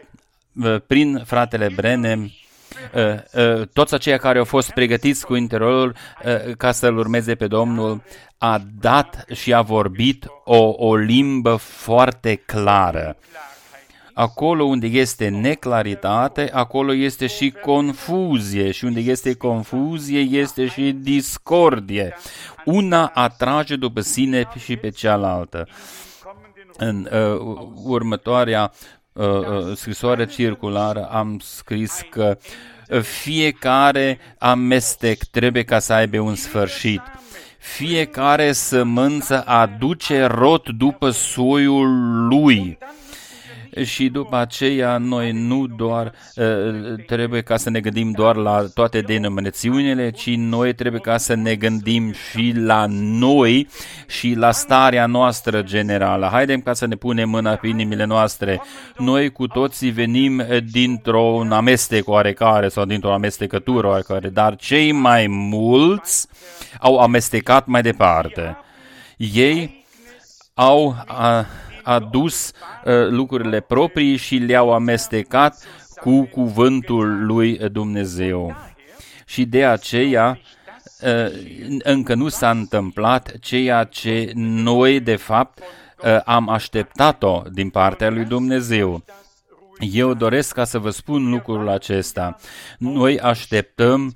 prin fratele Branham, toți aceia care au fost pregătiți cu interiorul ca să-L urmeze pe Domnul, a dat și a vorbit o, o limbă foarte clară. Acolo unde este neclaritate, acolo este și confuzie, și unde este confuzie, este și discordie. Una atrage după sine și pe cealaltă. În uh, următoarea uh, uh, scrisoare circulară am scris că fiecare amestec trebuie ca să aibă un sfârșit. Fiecare sămânță aduce rod după soiul lui. Și după aceea noi nu doar uh, trebuie ca să ne gândim doar la toate denominațiunile, ci noi trebuie ca să ne gândim și la noi și la starea noastră generală. Haidem ca să ne punem mâna pe inimile noastre. Noi cu toții venim dintr-un amestec oarecare sau dintr-o amestecătură oarecare, dar cei mai mulți au amestecat mai departe. Ei au a, adus uh, lucrurile proprii și le-au amestecat cu cuvântul lui Dumnezeu. Și de aceea uh, încă nu s-a întâmplat ceea ce noi, de fapt, uh, am așteptat-o din partea lui Dumnezeu. Eu doresc ca să vă spun lucrul acesta. Noi așteptăm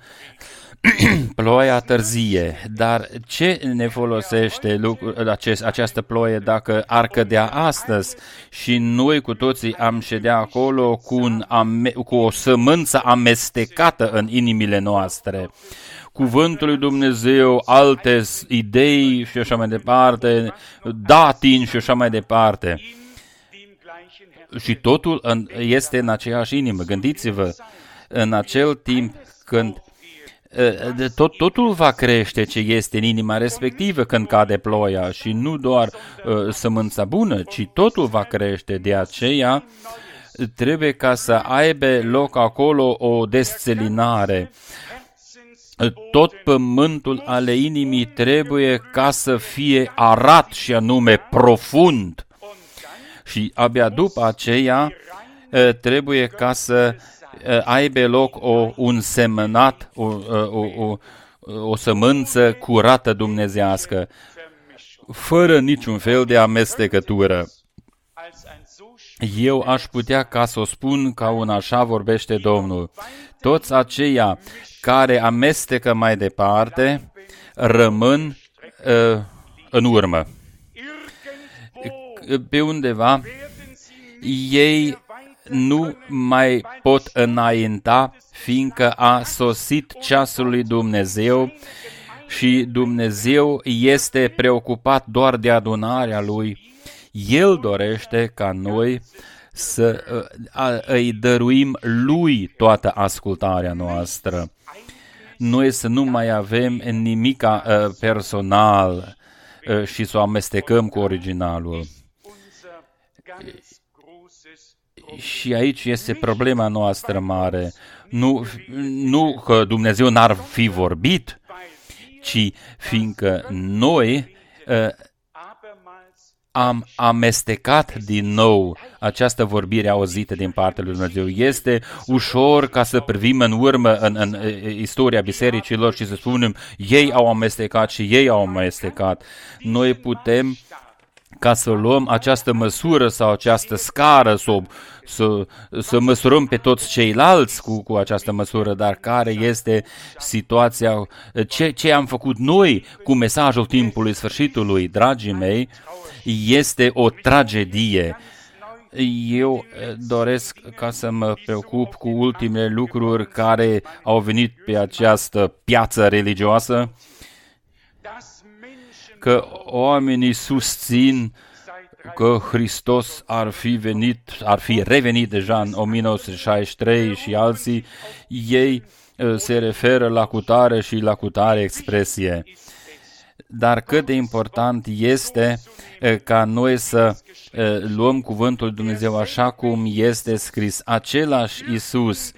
ploaia târzie, dar ce ne folosește lucru, acest, această ploaie dacă ar cădea astăzi și noi cu toții am ședea acolo cu, un ame, cu o sămânță amestecată în inimile noastre? Cuvântul lui Dumnezeu, alte idei și așa mai departe, datini și așa mai departe. Și totul în, este în aceeași inimă. Gândiți-vă, în acel timp când Tot, totul va crește ce este în inima respectivă când cade ploaia și nu doar uh, sămânța bună, ci totul va crește. De aceea trebuie ca să aibă loc acolo o desțelinare. Tot pământul ale inimii trebuie ca să fie arat și anume profund. Și abia după aceea uh, trebuie ca să aibă loc o, un semănat, o, o, o, o sămânță curată dumnezească, fără niciun fel de amestecătură. Eu aș putea ca să o spun ca un așa vorbește Domnul. Toți aceia care amestecă mai departe rămân uh, în urmă. Pe undeva ei nu mai pot înainta, fiindcă a sosit ceasul lui Dumnezeu și Dumnezeu este preocupat doar de adunarea Lui. El dorește ca noi să îi dăruim Lui toată ascultarea noastră. Noi să nu mai avem nimic personal și să o amestecăm cu originalul. Și aici este problema noastră mare. Nu, nu că Dumnezeu n-ar fi vorbit, ci fiindcă noi uh, am amestecat din nou această vorbire auzită din partea lui Dumnezeu. Este ușor ca să privim în urmă în, în, în istoria bisericilor și să spunem, ei au amestecat și ei au amestecat. Noi putem ca să luăm această măsură sau această scară, să, să, să măsurăm pe toți ceilalți cu, cu această măsură, dar care este situația, ce, ce am făcut noi cu mesajul timpului sfârșitului, dragii mei, este o tragedie. Eu doresc ca să mă preocup cu ultimele lucruri care au venit pe această piață religioasă, că oamenii susțin că Hristos ar fi venit, ar fi revenit deja în o mie nouă sute șaizeci și trei și alții, ei se referă la cutare și la cutare expresie. Dar cât de important este ca noi să luăm cuvântul lui Dumnezeu așa cum este scris. Același Iisus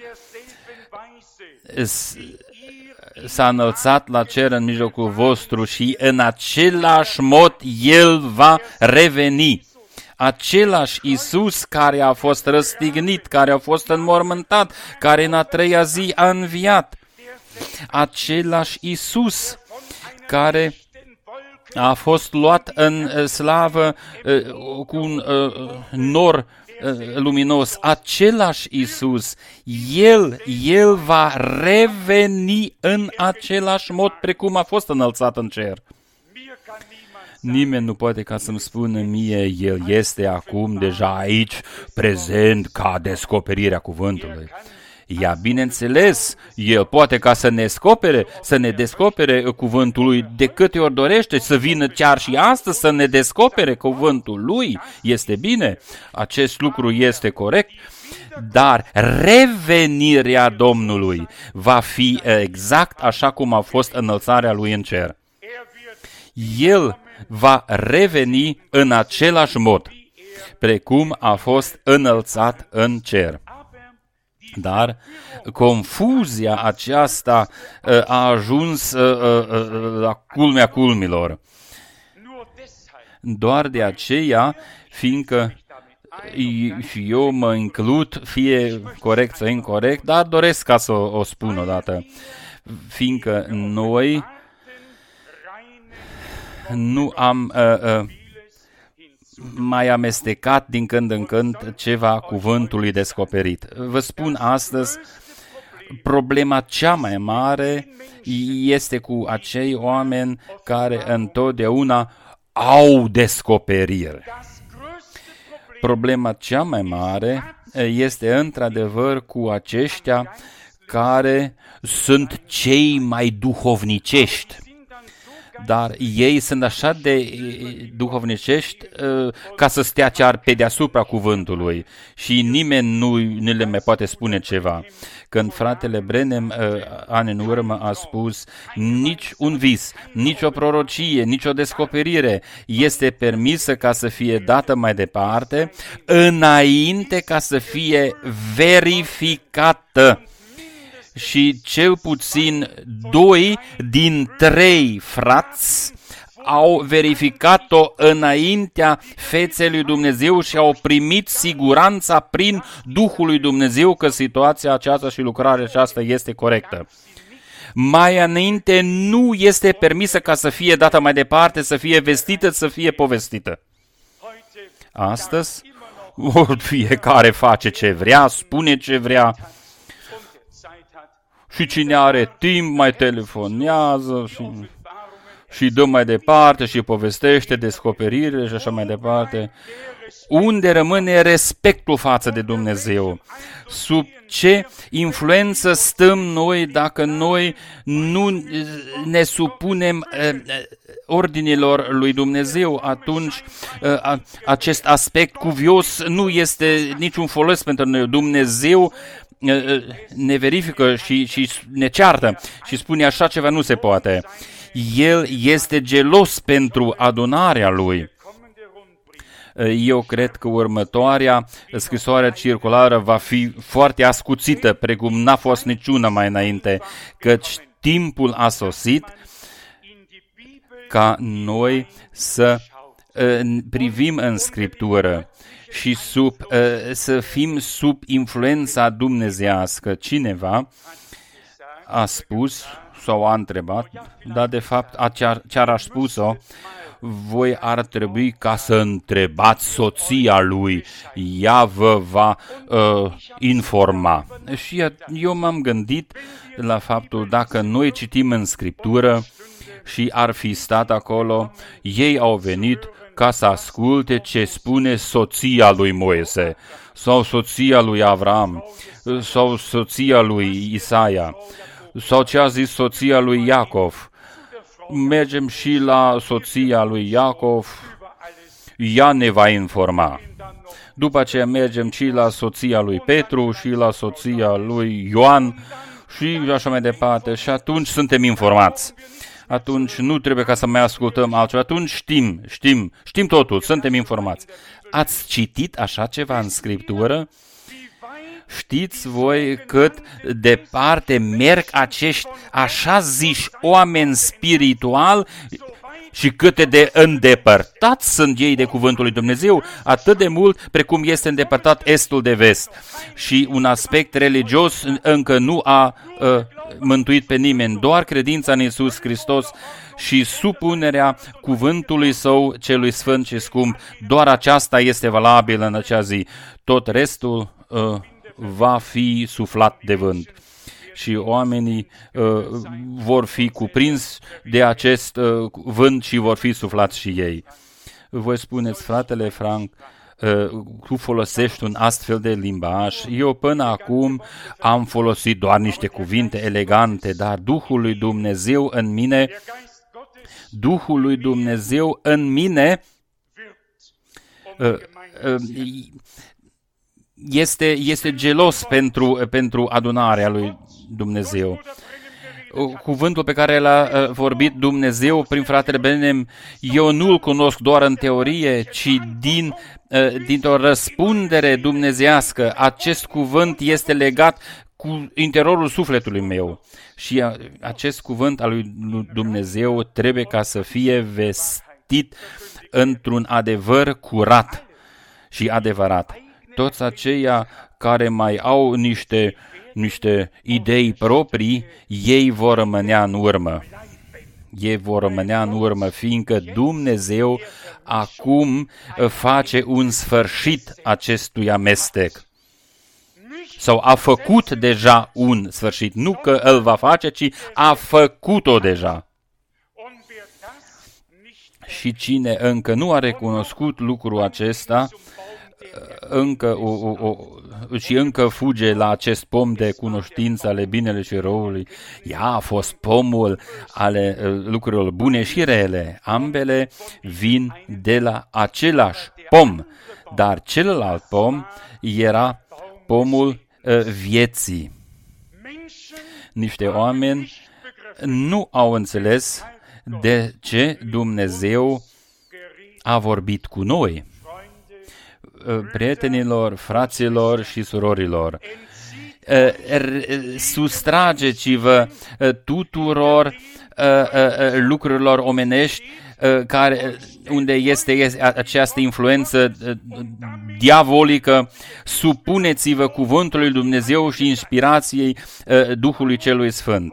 s-a înălțat la cer în mijlocul vostru și în același mod El va reveni. Același Iisus care a fost răstignit, care a fost înmormântat, care în a treia zi a înviat. Același Iisus care a fost luat în slavă cu un nor luminos. Același Iisus, El, El va reveni în același mod precum a fost înălțat în cer. Nimeni nu poate ca să-mi spună mie, El este acum deja aici, prezent ca descoperirea cuvântului. Ea, bineînțeles, El poate ca să ne descopere, să ne descopere cuvântul Lui de câte ori dorește, să vină chiar și astăzi să ne descopere cuvântul Lui. Este bine, acest lucru este corect, dar revenirea Domnului va fi exact așa cum a fost înălțarea Lui în cer. El va reveni în același mod, precum a fost înălțat în cer. Dar confuzia aceasta a ajuns la culmea culmilor. Doar de aceea, fiindcă și eu mă includ, fie corect sau incorect, dar doresc ca să o, o spun odată, fiindcă noi nu am uh, uh, mai amestecat din când în când ceva cuvântului descoperit. Vă spun astăzi, problema cea mai mare este cu acei oameni care întotdeauna au descoperiri. Problema cea mai mare este într-adevăr cu aceștia care sunt cei mai duhovnicești. Dar ei sunt așa de duhovnicești uh, ca să stea chiar pe deasupra cuvântului și nimeni nu, nu le mai poate spune ceva. Când fratele Branham uh, ani în urmă a spus, nici un vis, nici o prorocie, nici o descoperire este permisă ca să fie dată mai departe, înainte ca să fie verificată. Și cel puțin doi din trei frați au verificat-o înaintea feței lui Dumnezeu și au primit siguranța prin Duhul lui Dumnezeu că situația aceasta și lucrarea aceasta este corectă. Mai înainte nu este permisă ca să fie dată mai departe, să fie vestită, să fie povestită. Astăzi, fiecare face ce vrea, spune ce vrea. Și cine are timp mai telefonează și, și dă mai departe și povestește descoperirile și așa mai departe. Unde rămâne respectul față de Dumnezeu? Sub ce influență stăm noi dacă noi nu ne supunem ordinilor lui Dumnezeu? Atunci acest aspect cuvios nu este niciun folos pentru noi. Dumnezeu ne verifică și, și ne ceartă și spune așa ceva nu se poate. El este gelos pentru adunarea lui. Eu cred că următoarea scrisoare circulară va fi foarte ascuțită, precum n-a fost niciuna mai înainte, căci timpul a sosit ca noi să privim în Scriptură și sub, să fim sub influența dumnezeiască. Cineva a spus sau a întrebat, dar de fapt chiar a spus-o, voi ar trebui ca să întrebați soția lui, ea vă va uh, informa. Și eu m-am gândit la faptul dacă noi citim în Scriptură și ar fi stat acolo, ei au venit ca să asculte ce spune soția lui Moise, sau soția lui Avram, sau soția lui Isaia, sau ce a zis soția lui Iacov. Mergem și la soția lui Iacov, ea ne va informa. După aceea mergem și la soția lui Petru și la soția lui Ioan și așa mai departe. Și atunci suntem informați. atunci nu trebuie ca să mai ascultăm altceva, atunci știm, știm, știm totul, suntem informați. Ați citit așa ceva în Scriptură? Știți voi cât departe merg acești așa ziși oameni spirituali și câte de îndepărtați sunt ei de cuvântul lui Dumnezeu, atât de mult precum este îndepărtat estul de vest. Și un aspect religios încă nu a uh, mântuit pe nimeni, doar credința în Iisus Hristos și supunerea cuvântului Său celui sfânt și scump, doar aceasta este valabilă în acea zi. Tot restul uh, va fi suflat de vânt. Și oamenii uh, vor fi cuprins de acest uh, vânt și vor fi suflați și ei. Voi spuneți, fratele Frank, uh, tu folosești un astfel de limbaj. Eu până acum am folosit doar niște cuvinte elegante, dar Duhul lui Dumnezeu în mine, Duhul lui Dumnezeu în mine uh, uh, este, este gelos pentru, pentru adunarea lui Dumnezeu. Cuvântul pe care l-a vorbit Dumnezeu prin fratele Branham, eu nu-l cunosc doar în teorie, ci din, dintr-o răspundere dumnezeiască. Acest cuvânt este legat cu interiorul sufletului meu. Și acest cuvânt al lui Dumnezeu trebuie ca să fie vestit într-un adevăr curat și adevărat. Toți aceia care mai au niște, niște idei proprii, ei vor rămânea în urmă. Ei vor rămânea în urmă, fiindcă Dumnezeu acum face un sfârșit acestui amestec. Sau a făcut deja un sfârșit. Nu că îl va face, ci a făcut-o deja. Și cine încă nu a recunoscut lucrul acesta, încă o, o, o, și încă fuge la acest pom de cunoștință ale binele și răului. Ea a fost pomul ale lucrurilor bune și rele. Ambele vin de la același pom, dar celălalt pom era pomul uh, vieții. Niște oameni nu au înțeles de ce Dumnezeu a vorbit cu noi. Prietenilor, fraților și surorilor, sustrageți-vă tuturor lucrurilor omenești care, unde este această influență diavolică, supuneți-vă cuvântului Dumnezeu și inspirației Duhului Celui Sfânt.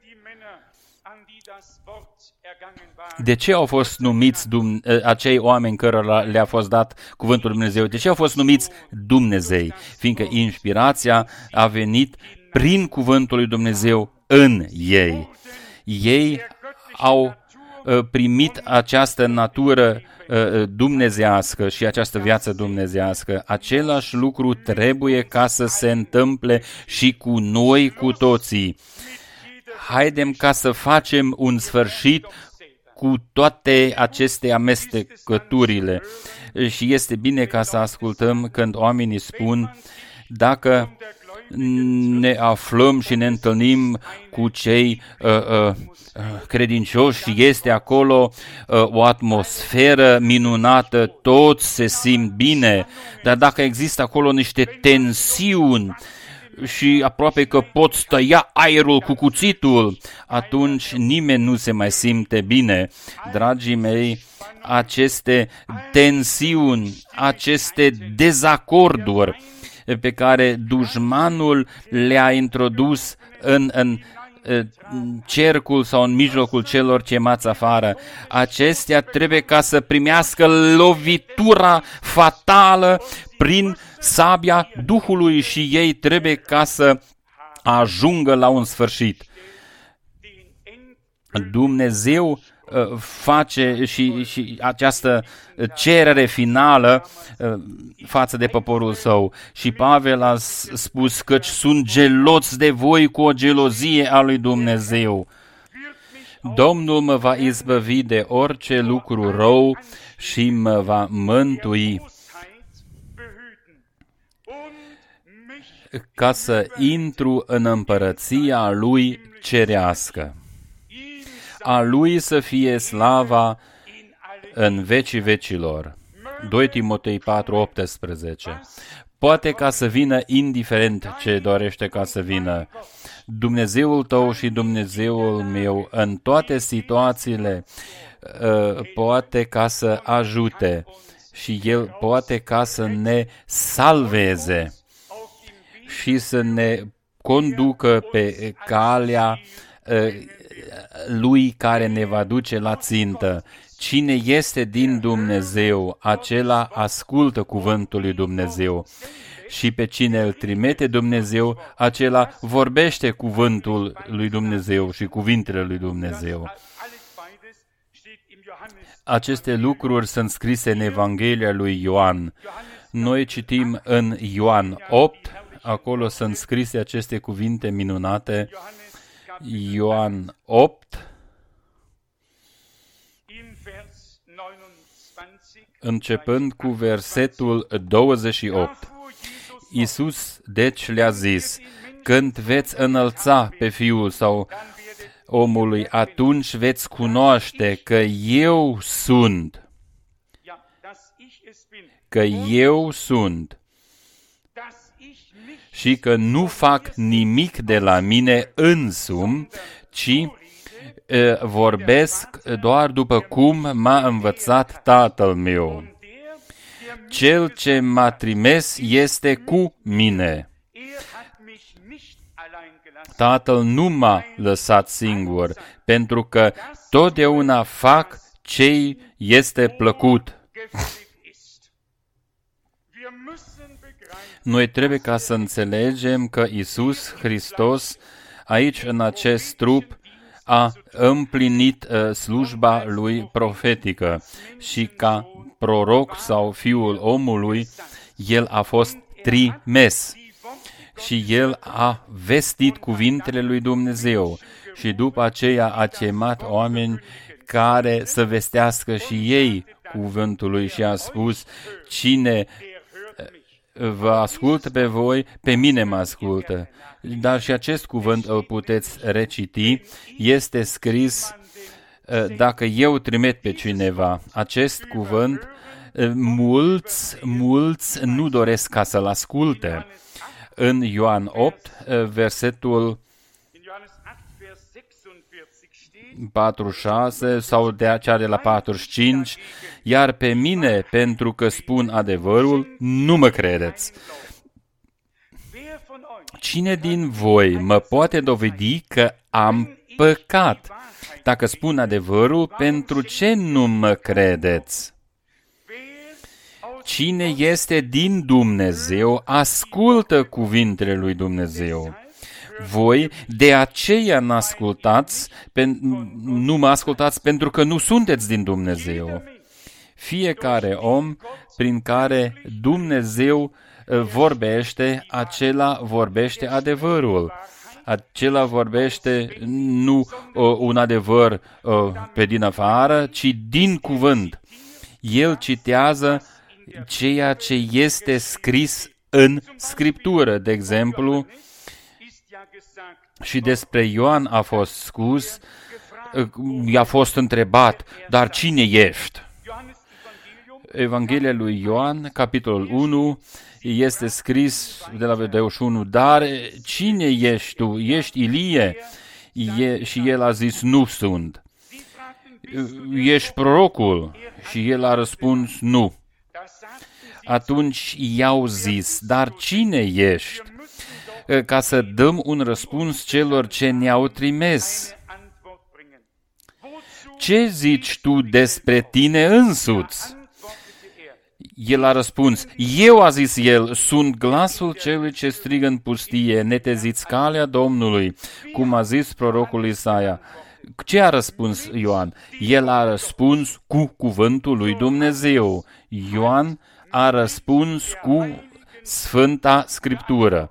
De ce au fost numiți Dum- acei oameni cărora le-a fost dat cuvântul Dumnezeu? De ce au fost numiți Dumnezei? Fiindcă inspirația a venit prin cuvântul lui Dumnezeu în ei. Ei au primit această natură dumnezească și această viață dumnezească. Același lucru trebuie ca să se întâmple și cu noi, cu toții. Haidem ca să facem un sfârșit cu toate aceste amestecăturile. Și este bine ca să ascultăm când oamenii spun, dacă ne aflăm și ne întâlnim cu cei uh, uh, credincioși și este acolo uh, o atmosferă minunată, toți se simt bine, dar dacă există acolo niște tensiuni și aproape că poți tăia aerul cu cuțitul, atunci nimeni nu se mai simte bine. Dragii mei, aceste tensiuni, aceste dezacorduri pe care dușmanul le-a introdus în, în cercul sau în mijlocul celor chemați afară, acestea trebuie ca să primească lovitura fatală prin sabia Duhului și ei trebuie ca să ajungă la un sfârșit. Dumnezeu face și, și această cerere finală față de poporul său. Și Pavel a spus că sunt geloți de voi cu o gelozie a lui Dumnezeu. Domnul mă va izbăvi de orice lucru rău și mă va mântui ca să intru în împărăția lui cerească. A Lui să fie slava în vecii vecilor. doi Timotei patru, optsprezece. Poate ca să vină indiferent ce dorește ca să vină. Dumnezeul tău și Dumnezeul meu în toate situațiile poate ca să ajute și El poate ca să ne salveze și să ne conducă pe calea Lui care ne va duce la țintă. Cine este din Dumnezeu, acela ascultă cuvântul lui Dumnezeu. Și pe cine îl trimite Dumnezeu, acela vorbește cuvântul lui Dumnezeu și cuvintele lui Dumnezeu. Aceste lucruri sunt scrise în Evanghelia lui Ioan. Noi citim în Ioan opt, acolo sunt scrise aceste cuvinte minunate. Ioan opt, începând cu versetul douăzeci și opt. Iisus deci le-a zis: când veți înălța pe Fiul sau omului, atunci veți cunoaște că eu sunt, că eu sunt și că nu fac nimic de la mine însumi, ci e, vorbesc doar după cum m-a învățat Tatăl meu. Cel ce m-a trimis este cu mine. Tatăl nu m-a lăsat singur, pentru că totdeauna fac ce-i este plăcut. Noi trebuie ca să înțelegem că Iisus Hristos, aici în acest trup, a împlinit uh, slujba lui profetică și ca proroc sau fiul omului, el a fost trimis și el a vestit cuvintele lui Dumnezeu și după aceea a chemat oameni care să vestească și ei cuvântul lui și a spus: cine vă ascultă pe voi, pe mine mă ascultă. Dar și acest cuvânt îl puteți reciti, este scris: dacă eu trimit pe cineva, acest cuvânt, mulți, mulți nu doresc ca să-l asculte. În Ioan opt, versetul patruzeci și șase sau de aceea de la patruzeci și cinci, iar pe mine, pentru că spun adevărul, nu mă credeți. Cine din voi mă poate dovedi că am păcat? Dacă spun adevărul, pentru ce nu mă credeți? Cine este din Dumnezeu, ascultă cuvintele lui Dumnezeu. Voi de aceea n-ascultați, nu mă ascultați pentru că nu sunteți din Dumnezeu. Fiecare om prin care Dumnezeu vorbește, acela vorbește adevărul. Acela vorbește nu uh, un adevăr uh, pe din afară, ci din cuvânt. El citează ceea ce este scris în Scriptură. De exemplu, și despre Ioan a fost scus, i-a fost întrebat: dar cine ești? Evanghelia lui Ioan, capitolul unu, este scris de la douăzeci și unu, dar cine ești tu? Ești Ilie? E, și el a zis: nu sunt. Ești prorocul? Și el a răspuns: nu. Atunci i-au zis: dar cine ești? Ca să dăm un răspuns celor ce ne-au trimis. Ce zici tu despre tine însuți? El a răspuns: eu, a zis el, sunt glasul celui ce strigă în pustie, neteziți calea Domnului, cum a zis prorocul Isaia. Ce a răspuns Ioan? El a răspuns cu cuvântul lui Dumnezeu. Ioan a răspuns cu Sfânta Scriptură.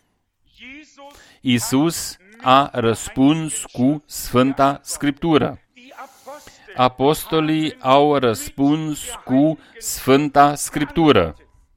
Iisus a răspuns cu Sfânta Scriptură. Apostolii au răspuns cu Sfânta Scriptură.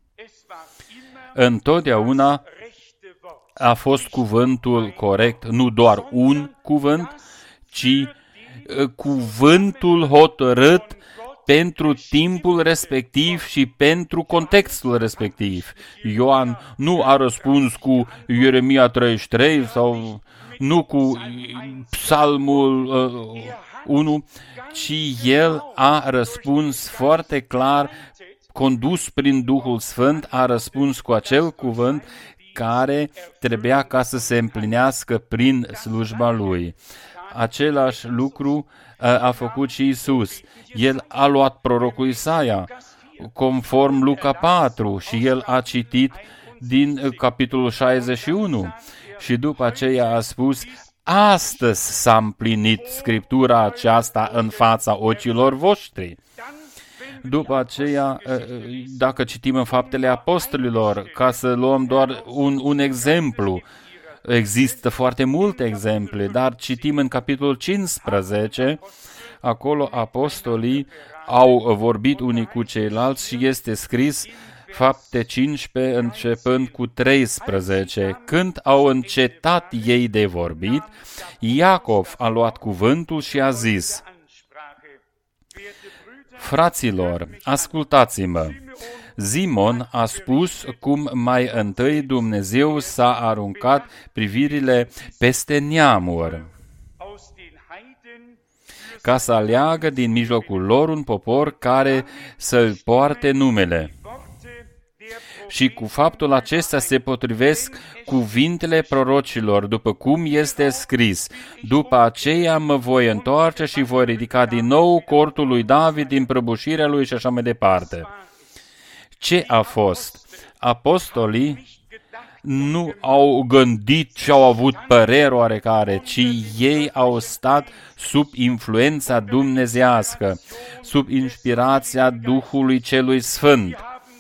Întotdeauna a fost cuvântul corect, nu doar un cuvânt, ci cuvântul hotărât pentru timpul respectiv și pentru contextul respectiv. Ioan nu a răspuns cu Ieremia treizeci și trei sau nu cu Psalmul uh, unu, ci el a răspuns foarte clar, condus prin Duhul Sfânt, a răspuns cu acel cuvânt care trebuia ca să se împlinească prin slujba lui. Același lucru a făcut și Iisus. El a luat prorocul Isaia, conform Luca patru, și el a citit din capitolul șaizeci și unu. Și după aceea a spus: astăzi s-a împlinit Scriptura aceasta în fața ochilor voștri. După aceea, dacă citim în Faptele Apostolilor, ca să luăm doar un, un exemplu, există foarte multe exemple, dar citim în capitolul cincisprezece, acolo apostolii au vorbit unii cu ceilalți și este scris Fapte cincisprezece, începând cu treisprezece. Când au încetat ei de vorbit, Iacov a luat cuvântul și a zis: fraților, ascultați-mă! Simon a spus cum mai întâi Dumnezeu s-a aruncat privirile peste neamuri, ca să aleagă din mijlocul lor un popor care să-l poarte numele. Și cu faptul acesta se potrivesc cuvintele prorocilor, după cum este scris: după aceea mă voi întoarce și voi ridica din nou cortul lui David din prăbușirea lui și așa mai departe. Ce a fost? Apostolii nu au gândit și au avut păreri oarecare, ci ei au stat sub influența dumnezeiască, sub inspirația Duhului Celui Sfânt.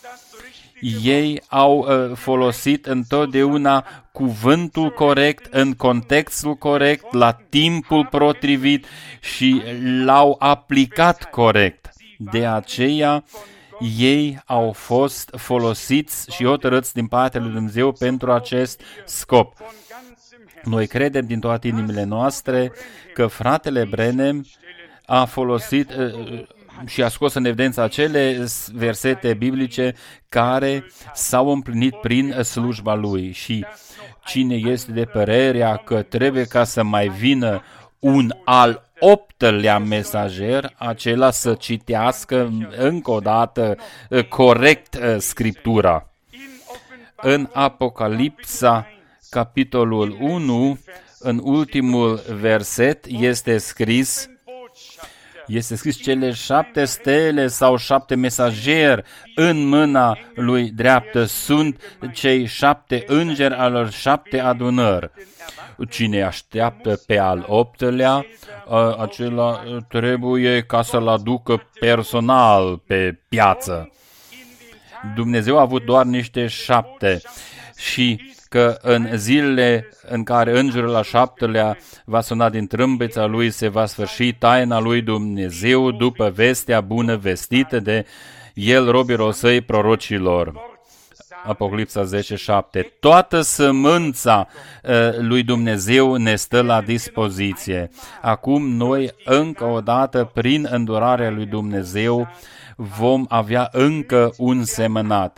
Ei au uh, folosit întotdeauna cuvântul corect, în contextul corect, la timpul potrivit și l-au aplicat corect. De aceea, ei au fost folosiți și hotărâți din partea lui Dumnezeu pentru acest scop. Noi credem din toate inimile noastre că fratele Branham a folosit uh, și a scos în evidență acele versete biblice care s-au împlinit prin slujba lui. Și cine este de părerea că trebuie ca să mai vină un al optulea mesager, acela să citească încă o dată corect Scriptura. În Apocalipsa, capitolul unu, în ultimul verset, este scris Este scris cele șapte stele sau șapte mesageri în mâna lui dreaptă sunt cei șapte îngeri al șapte adunări. Cine așteaptă pe al optulea, acela trebuie ca să-l aducă personal pe piață. Dumnezeu a avut doar niște șapte și că în zilele în care îngerul al șaptelea va suna din trâmbița lui, se va sfârși taina lui Dumnezeu după vestea bună vestită de el robilor săi prorocilor. Apocalipsa zece șapte. Toată sămânța uh, lui Dumnezeu ne stă la dispoziție. Acum noi, încă o dată, prin îndurarea lui Dumnezeu, vom avea încă un semănat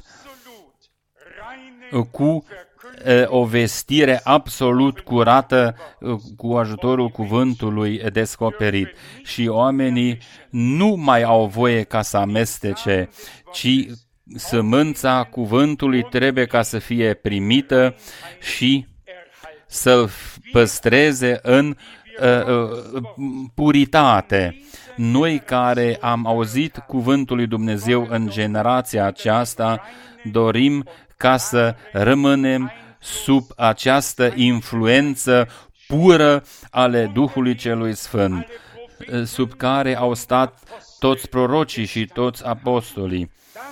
cu o vestire absolut curată cu ajutorul cuvântului descoperit. Și oamenii nu mai au voie ca să amestece, ci sămânța cuvântului trebuie ca să fie primită și să-l păstreze în uh, uh, puritate. Noi care am auzit cuvântul lui Dumnezeu în generația aceasta, dorim ca să rămânem sub această influență pură ale Duhului Celui Sfânt, sub care au stat toți prorocii și toți apostolii.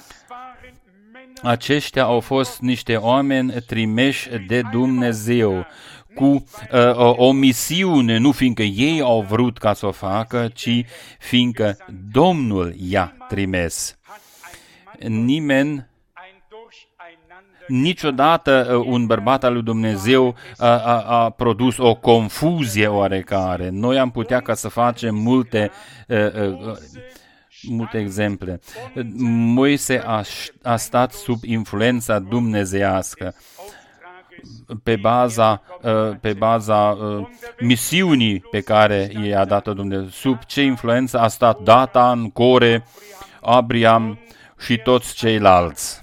Aceștia au fost niște oameni trimeși de Dumnezeu, cu uh, o misiune, nu fiindcă ei au vrut ca să o facă, ci fiindcă Domnul i-a trimis. Nimeni Niciodată un bărbat al lui Dumnezeu a, a, a produs o confuzie oarecare. Noi am putea ca să facem multe, uh, uh, multe exemple. Moise a, a stat sub influența dumnezeiască pe baza, uh, pe baza uh, misiunii pe care i-a dat-o Dumnezeu. Sub ce influență a stat Datan, Core, Abriam și toți ceilalți?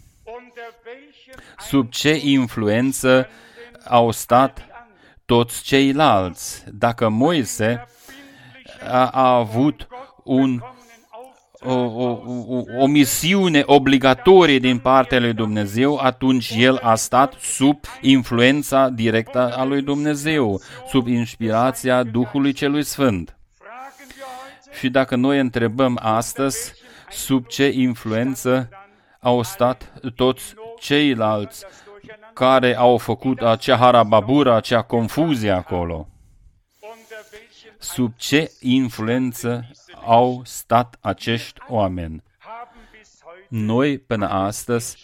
Sub ce influență au stat toți ceilalți? Dacă Moise a, a avut un, o, o, o, o misiune obligatorie din partea lui Dumnezeu, atunci el a stat sub influența directă a lui Dumnezeu, sub inspirația Duhului Celui Sfânt. Și dacă noi întrebăm astăzi sub ce influență au stat toți ceilalți care au făcut acea harababura, acea confuzie acolo, sub ce influență au stat acești oameni? Noi până astăzi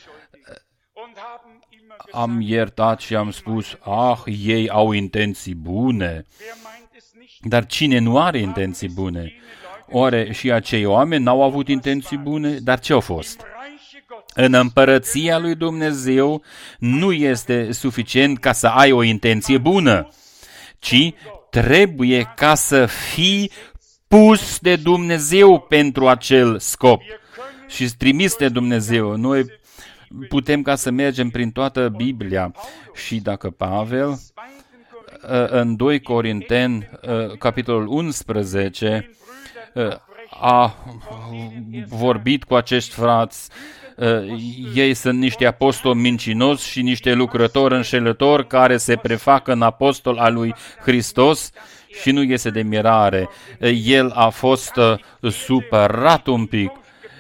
am iertat și am spus, ah, ei au intenții bune. Dar cine nu are intenții bune? Oare și acei oameni n-au avut intenții bune? Dar ce au fost? În împărăția lui Dumnezeu nu este suficient ca să ai o intenție bună, ci trebuie ca să fii pus de Dumnezeu pentru acel scop și trimis de Dumnezeu. Noi putem ca să mergem prin toată Biblia și dacă Pavel în doi Corinteni, capitolul unsprezece, a vorbit cu acești frați, ei sunt niște apostoli mincinoși și niște lucrători înșelători care se prefac în apostol al lui Hristos și nu este de mirare. El a fost supărat un pic.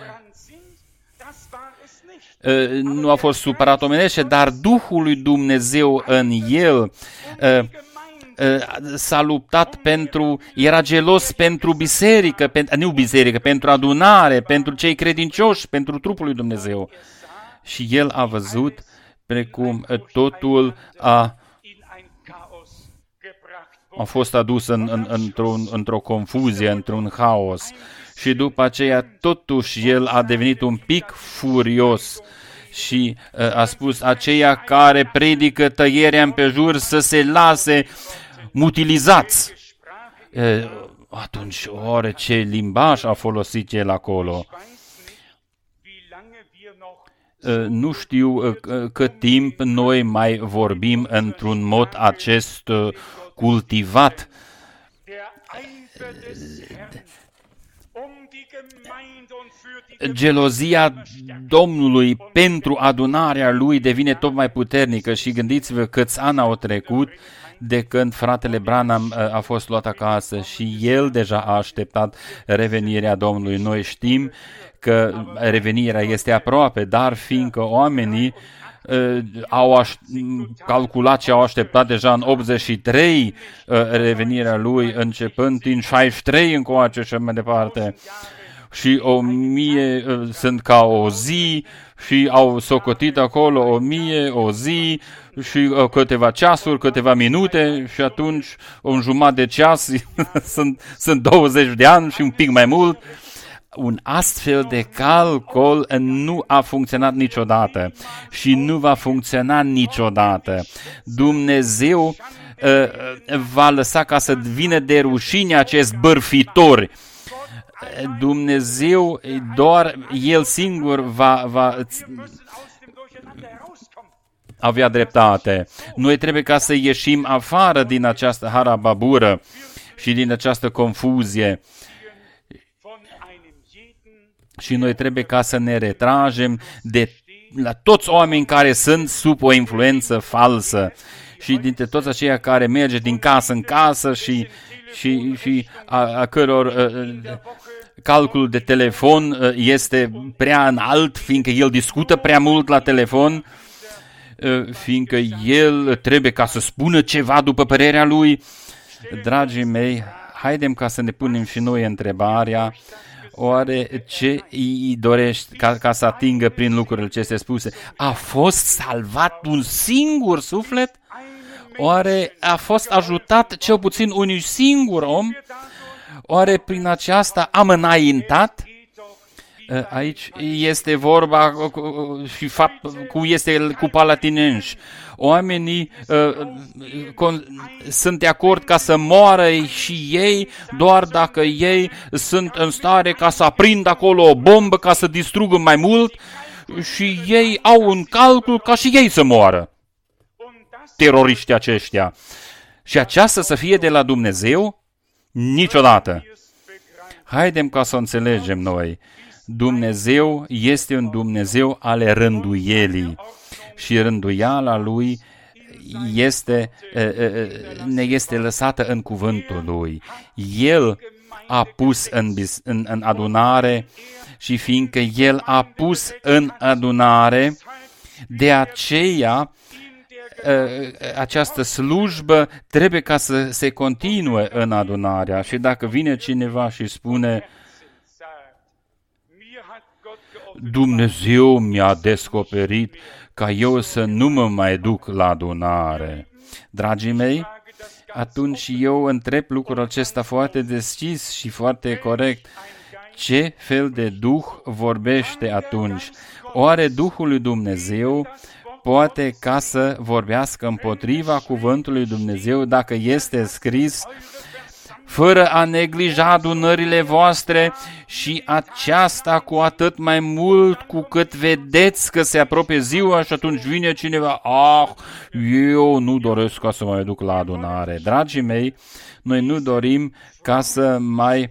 Nu a fost supărat omenește, dar Duhul lui Dumnezeu în el s-a luptat pentru, era gelos pentru biserică, pentru, nu biserică, pentru adunare, pentru cei credincioși, pentru trupul lui Dumnezeu. Și el a văzut precum totul a, a fost adus în, în, într-o, într-o confuzie, într-un haos. Și după aceea, totuși, el a devenit un pic furios și uh, a spus, aceia care predică tăierea împrejur să se lase mutilizați. Uh, atunci, oare ce limbaj a folosit el acolo? Uh, nu știu uh, cât timp noi mai vorbim într-un mod acest uh, cultivat. Gelozia Domnului pentru adunarea lui devine tot mai puternică și gândiți-vă câți ani au trecut de când fratele Branham a fost luat acasă și el deja a așteptat revenirea Domnului. Noi știm că revenirea este aproape, dar fiindcă oamenii uh, au aș- calculat și au așteptat deja în optzeci și trei uh, revenirea lui, începând din șaizeci și trei încoace și mai departe, și o mie uh, sunt ca o zi și au socotit acolo o mie, o zi și uh, câteva ceasuri, câteva minute și atunci un jumătate de ceas sunt, sunt douăzeci de ani și un pic mai mult. Un astfel de calcul nu a funcționat niciodată și nu va funcționa niciodată. Dumnezeu uh, va lăsa ca să vină de rușine acest bârfitor. Dumnezeu doar El singur va, va avea dreptate. Noi trebuie ca să ieșim afară din această harababură și din această confuzie. Și noi trebuie ca să ne retragem de la toți oameni care sunt sub o influență falsă și dintre toți aceia care merge din casă în casă și, și, și a, a căror uh, calculul de telefon uh, este prea înalt, fiindcă el discută prea mult la telefon, uh, fiindcă el trebuie ca să spună ceva după părerea lui. Dragii mei, haidem ca să ne punem și noi întrebarea, Oare ce îi dorești ca, ca să atingă prin lucrurile ce se spuse? A fost salvat un singur suflet? Oare a fost ajutat cel puțin unui singur om? Oare prin aceasta am înaintat? Aici este vorba și fapt cu este cu palatinenși. Oamenii uh, con, sunt de acord ca să moară și ei doar dacă ei sunt în stare ca să aprindă acolo o bombă ca să distrugă mai mult și ei au un calcul ca și ei să moară. Teroriștii aceștia. Și aceasta să fie de la Dumnezeu? Niciodată. Haidem ca să înțelegem noi. Dumnezeu este un Dumnezeu ale rânduielii și rânduiala Lui este, ne este lăsată în cuvântul Lui. El a pus în, în, în adunare și fiindcă El a pus în adunare, de aceea această slujbă trebuie ca să se continue în adunarea. Și dacă vine cineva și spune Dumnezeu mi-a descoperit ca eu să nu mă mai duc la adunare. Dragii mei, atunci eu întreb lucrul acesta foarte deschis și foarte corect. Ce fel de Duh vorbește atunci? Oare Duhul lui Dumnezeu poate ca să vorbească împotriva cuvântului Dumnezeu dacă este scris fără a neglija adunările voastre și aceasta cu atât mai mult cu cât vedeți că se apropie ziua și atunci vine cineva, ah, eu nu doresc ca să mă duc la adunare. Dragii mei, noi nu dorim ca să mai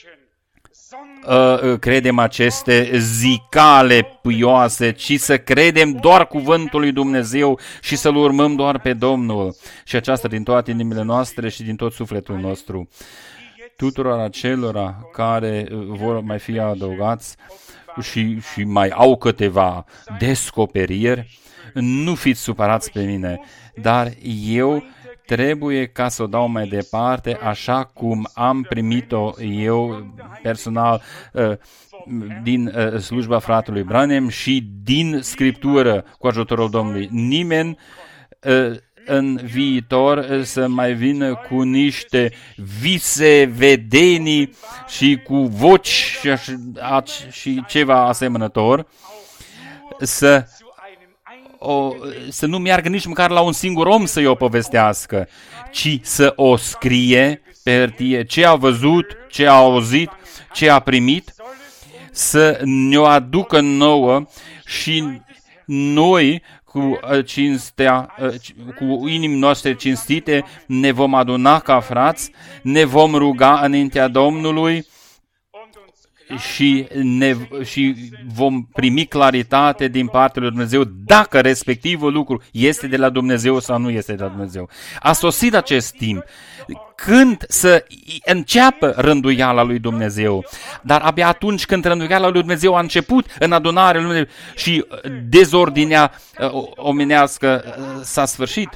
uh, credem aceste zicale pioase, ci să credem doar cuvântul lui Dumnezeu și să-L urmăm doar pe Domnul. Și aceasta din toate inimile noastre și din tot sufletul nostru. Tuturor acelora care vor mai fi adăugați și, și mai au câteva descoperiri, nu fiți supărați pe mine, dar eu trebuie ca să o dau mai departe așa cum am primit-o eu personal din slujba fratelui Branham și din Scriptură cu ajutorul Domnului. Nimeni în viitor să mai vină cu niște vise, vedenii și cu voci și, și ceva asemănător, să, o, să nu meargă nici măcar la un singur om să-i o povestească, ci să o scrie pe hârtie ce a văzut, ce a auzit, ce a primit, să ne-o aducă nouă și noi cu cinstea, cu inimi noastre cinstite, ne vom aduna ca frați, ne vom ruga înaintea Domnului și, ne, și vom primi claritate din partea lui Dumnezeu dacă respectivul lucru este de la Dumnezeu sau nu este de la Dumnezeu. A sosit acest timp. Când să înceapă rânduiala lui Dumnezeu, dar abia atunci când rânduiala lui Dumnezeu a început în adunarea lui Dumnezeu și dezordinea omenească s-a sfârșit.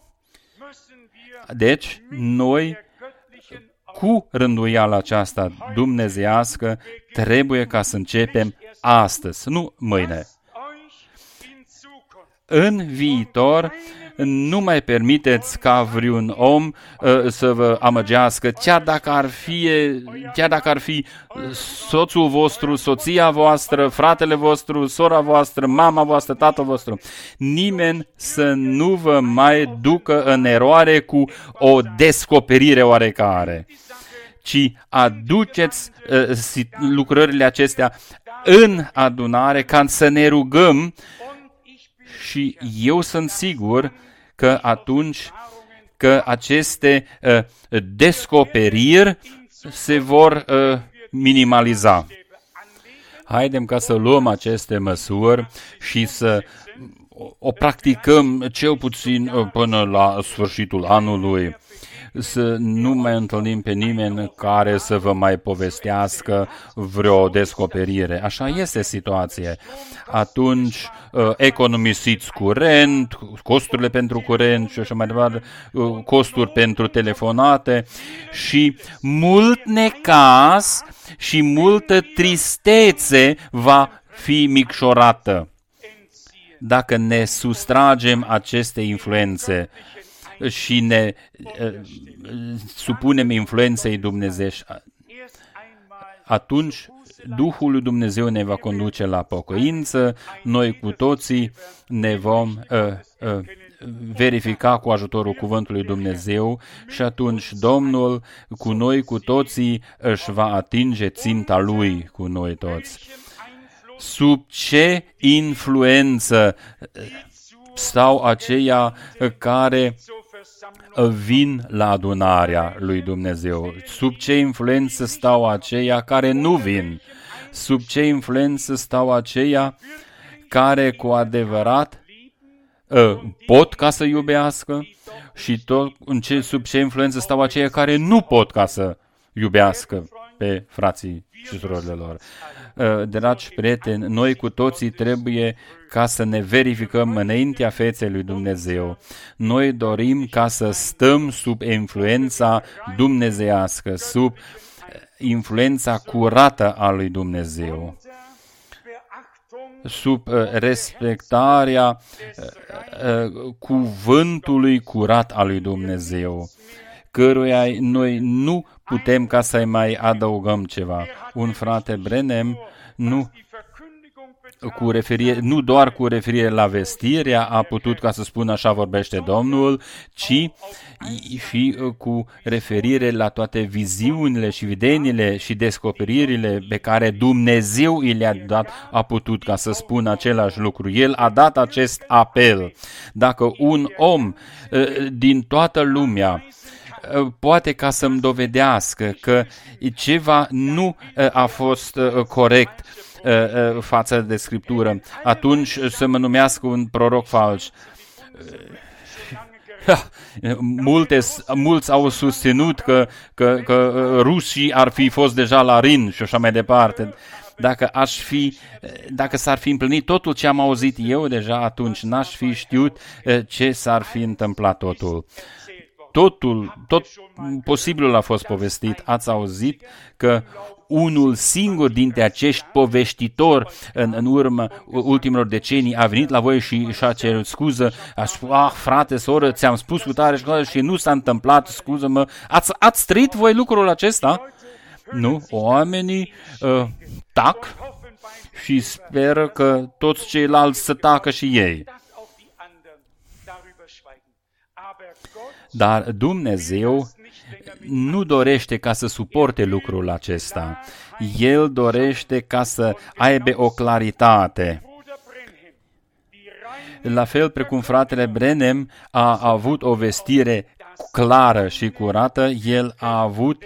Deci, noi cu rânduiala aceasta dumnezeiască trebuie ca să începem astăzi, nu mâine. În viitor, nu mai permiteți ca vreun om uh, să vă amăgească, chiar dacă ar fi, chiar dacă ar fi soțul vostru, soția voastră, fratele vostru, sora voastră, mama voastră, tatăl vostru. Nimeni să nu vă mai ducă în eroare cu o descoperire oarecare, ci aduceți uh, lucrările acestea în adunare ca să ne rugăm. Și eu sunt sigur că atunci că aceste uh, descoperiri se vor uh, minimaliza. Haidem ca să luăm aceste măsuri și să o practicăm cel puțin uh, până la sfârșitul anului. să nu mai întâlnim pe nimeni care să vă mai povestească vreo descoperire. Așa este situația. Atunci economisiți curent, costurile pentru curent și așa mai departe, costuri pentru telefonate și mult necaz și multă tristețe va fi micșorată dacă ne sustragem aceste influențe și ne uh, supunem influenței dumnezeiești. Atunci Duhul lui Dumnezeu ne va conduce la pocăință, noi cu toții ne vom uh, uh, verifica cu ajutorul cuvântului Dumnezeu și atunci Domnul cu noi cu toții își va atinge ținta Lui cu noi toți. Sub ce influență stau aceia care vin la adunarea lui Dumnezeu? Sub ce influență stau aceia care nu vin? Sub ce influență stau aceia care cu adevărat pot ca să iubească și tot în ce, sub ce influență stau aceia care nu pot ca să iubească pe frații și surorile lor. Dragi prieteni, noi cu toții trebuie ca să ne verificăm înaintea feței lui Dumnezeu. Noi dorim ca să stăm sub influența dumnezeiască, sub influența curată a lui Dumnezeu, sub respectarea cuvântului curat al lui Dumnezeu, căruia noi nu putem ca să-i mai adăugăm ceva. Un frate Branham, nu, cu referire, nu doar cu referire la vestirea a putut ca să spună așa vorbește Domnul, ci și cu referire la toate viziunile și videniile și descoperirile pe care Dumnezeu i le-a dat, a putut ca să spună același lucru. El a dat acest apel. Dacă un om din toată lumea poate ca să-mi dovedească că ceva nu a fost corect față de Scriptură, atunci să mă numească un proroc fals. Multe, mulți au susținut că, că, că rușii ar fi fost deja la Rin și așa mai departe. Dacă aș fi, dacă s-ar fi împlinit totul ce am auzit eu deja, atunci n-aș fi știut ce s-ar fi întâmplat totul. Totul, tot posibilul a fost povestit. Ați auzit că unul singur dintre acești povestitori în, în urmă ultimelor decenii a venit la voi și și-a cerut scuză, a spus, ah, frate, soră, ți-am spus cu tare și, și nu s-a întâmplat, scuză-mă. Ați, ați trăit voi lucrul acesta? Nu, oamenii uh, tac și speră că toți ceilalți să tacă și ei. Dar Dumnezeu nu dorește ca să suporte lucrul acesta. El dorește ca să aibă o claritate. La fel precum fratele Branham a avut o vestire clară și curată, el a avut,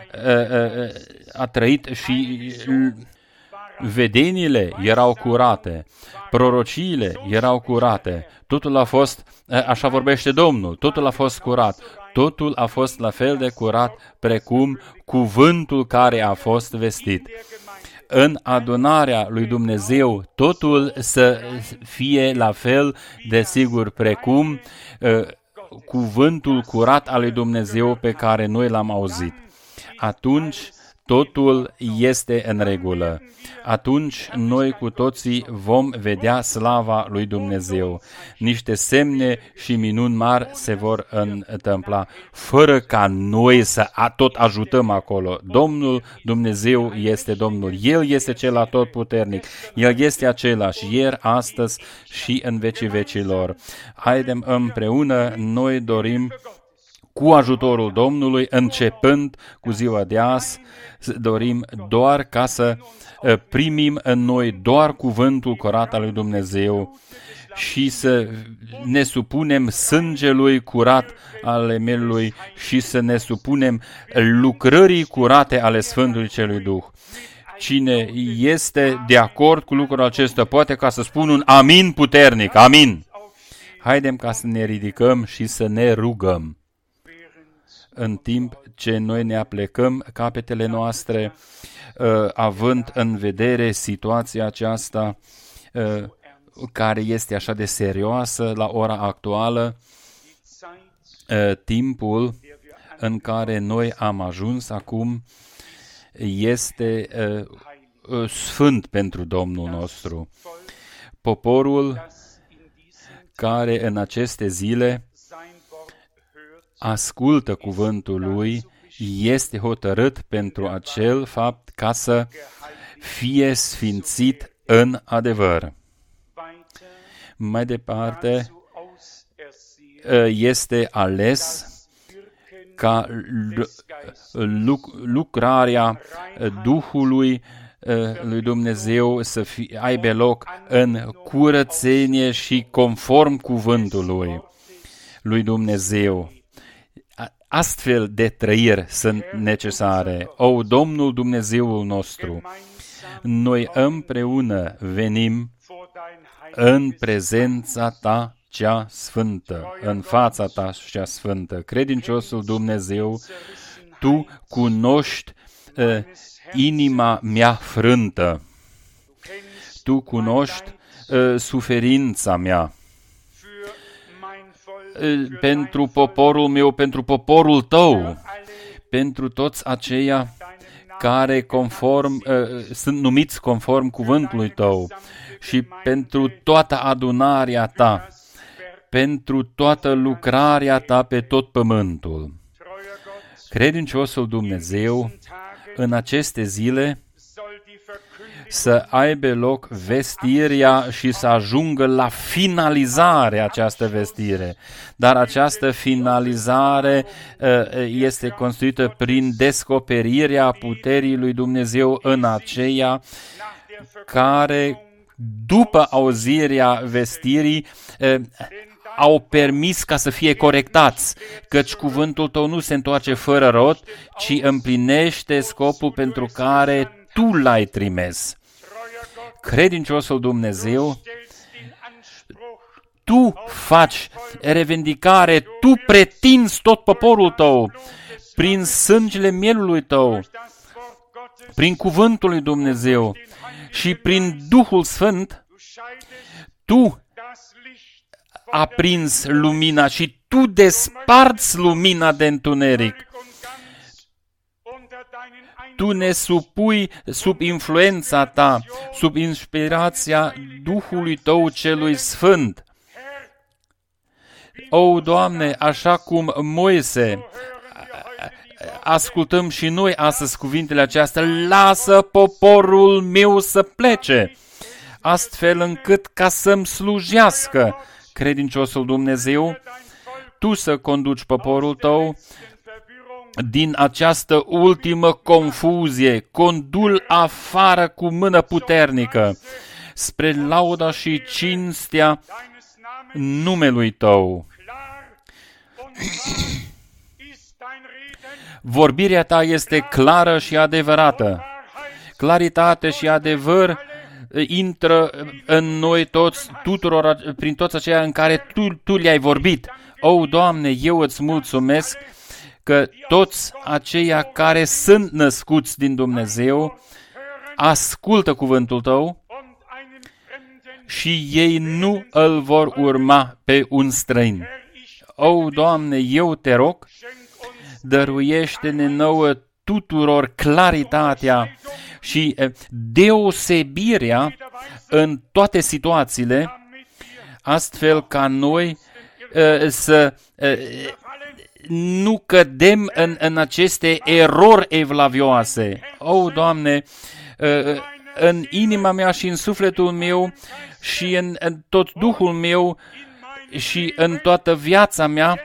a trăit și vedeniile erau curate, prorociile erau curate, totul a fost, așa vorbește Domnul, totul a fost curat, totul a fost la fel de curat precum cuvântul care a fost vestit. În adunarea lui Dumnezeu, totul să fie la fel de sigur precum uh, cuvântul curat al lui Dumnezeu pe care noi l-am auzit. Atunci totul este în regulă. Atunci noi cu toții vom vedea slava lui Dumnezeu. Niște semne și minuni mari se vor întâmpla, fără ca noi să tot ajutăm acolo. Domnul Dumnezeu este Domnul. El este cel atotputernic. El este același ieri, astăzi și în vecii vecilor. Haidem împreună, noi dorim cu ajutorul Domnului, începând cu ziua de azi, dorim doar ca să primim în noi doar cuvântul curat al lui Dumnezeu și să ne supunem sângelui curat al emelului și să ne supunem lucrării curate ale Sfântului Celui Duh. Cine este de acord cu lucrul acesta poate ca să spun un amin puternic. Amin! Haidem ca să ne ridicăm și să ne rugăm. în timp ce noi ne aplecăm capetele noastre, având în vedere situația aceasta care este așa de serioasă la ora actuală, timpul în care noi am ajuns acum este sfânt pentru Domnul nostru. Poporul care în aceste zile ascultă cuvântul lui este hotărât pentru acel fapt ca să fie sfințit în adevăr. Mai departe, este ales ca lucrarea Duhului lui Dumnezeu să fie, aibă loc în curățenie și conform cuvântului lui Dumnezeu. Astfel de trăiri sunt necesare. O, Domnul Dumnezeul nostru, noi împreună venim în prezența Ta cea sfântă, în fața Ta cea sfântă. Credinciosul Dumnezeu, Tu cunoști uh, inima mea frântă. Tu cunoști uh, suferința mea. Uh, pentru poporul meu, pentru poporul Tău, pentru toți aceia care conform, uh, sunt numiți conform cuvântului Tău și pentru toată adunarea Ta, pentru toată lucrarea Ta pe tot pământul. Credinciosul Dumnezeu, în aceste zile, să aibă loc vestirea și să ajungă la finalizarea această vestire. Dar această finalizare este construită prin descoperirea puterii lui Dumnezeu în aceia care, după auzirea vestirii, au permis ca să fie corectați, căci cuvântul Tău nu se întoarce fără rod, ci împlinește scopul pentru care Tu l-ai trimis. Credinciosul Dumnezeu, Tu faci revendicare, Tu pretinzi tot poporul Tău prin sângele mielului Tău, prin cuvântul lui Dumnezeu și prin Duhul Sfânt. Tu aprins lumina și Tu desparți lumina de întuneric. Tu ne supui sub influența Ta, sub inspirația Duhului Tău celui Sfânt. O, Doamne, așa cum Moise, ascultăm și noi astăzi cuvintele acestea, lasă poporul meu să plece, astfel încât ca să-mi slujească. Credinciosul Dumnezeu, Tu să conduci poporul Tău din această ultimă confuzie, condu-l afară cu mână puternică, spre lauda și cinstea numelui Tău. Vorbirea Ta este clară și adevărată. Claritate și adevăr intră în noi toți, tuturor, prin toți aceia în care Tu, tu le-ai vorbit. O, Doamne, eu Îți mulțumesc că toți aceia care sunt născuți din Dumnezeu ascultă cuvântul Tău și ei nu îl vor urma pe un străin. O, Doamne, eu Te rog, dăruiește-ne nouă tuturor claritatea și deosebirea în toate situațiile, astfel ca noi să nu cădem în, în aceste erori evlavioase. O, Doamne, în inima mea și în sufletul meu și în, în tot Duhul meu și în toată viața mea,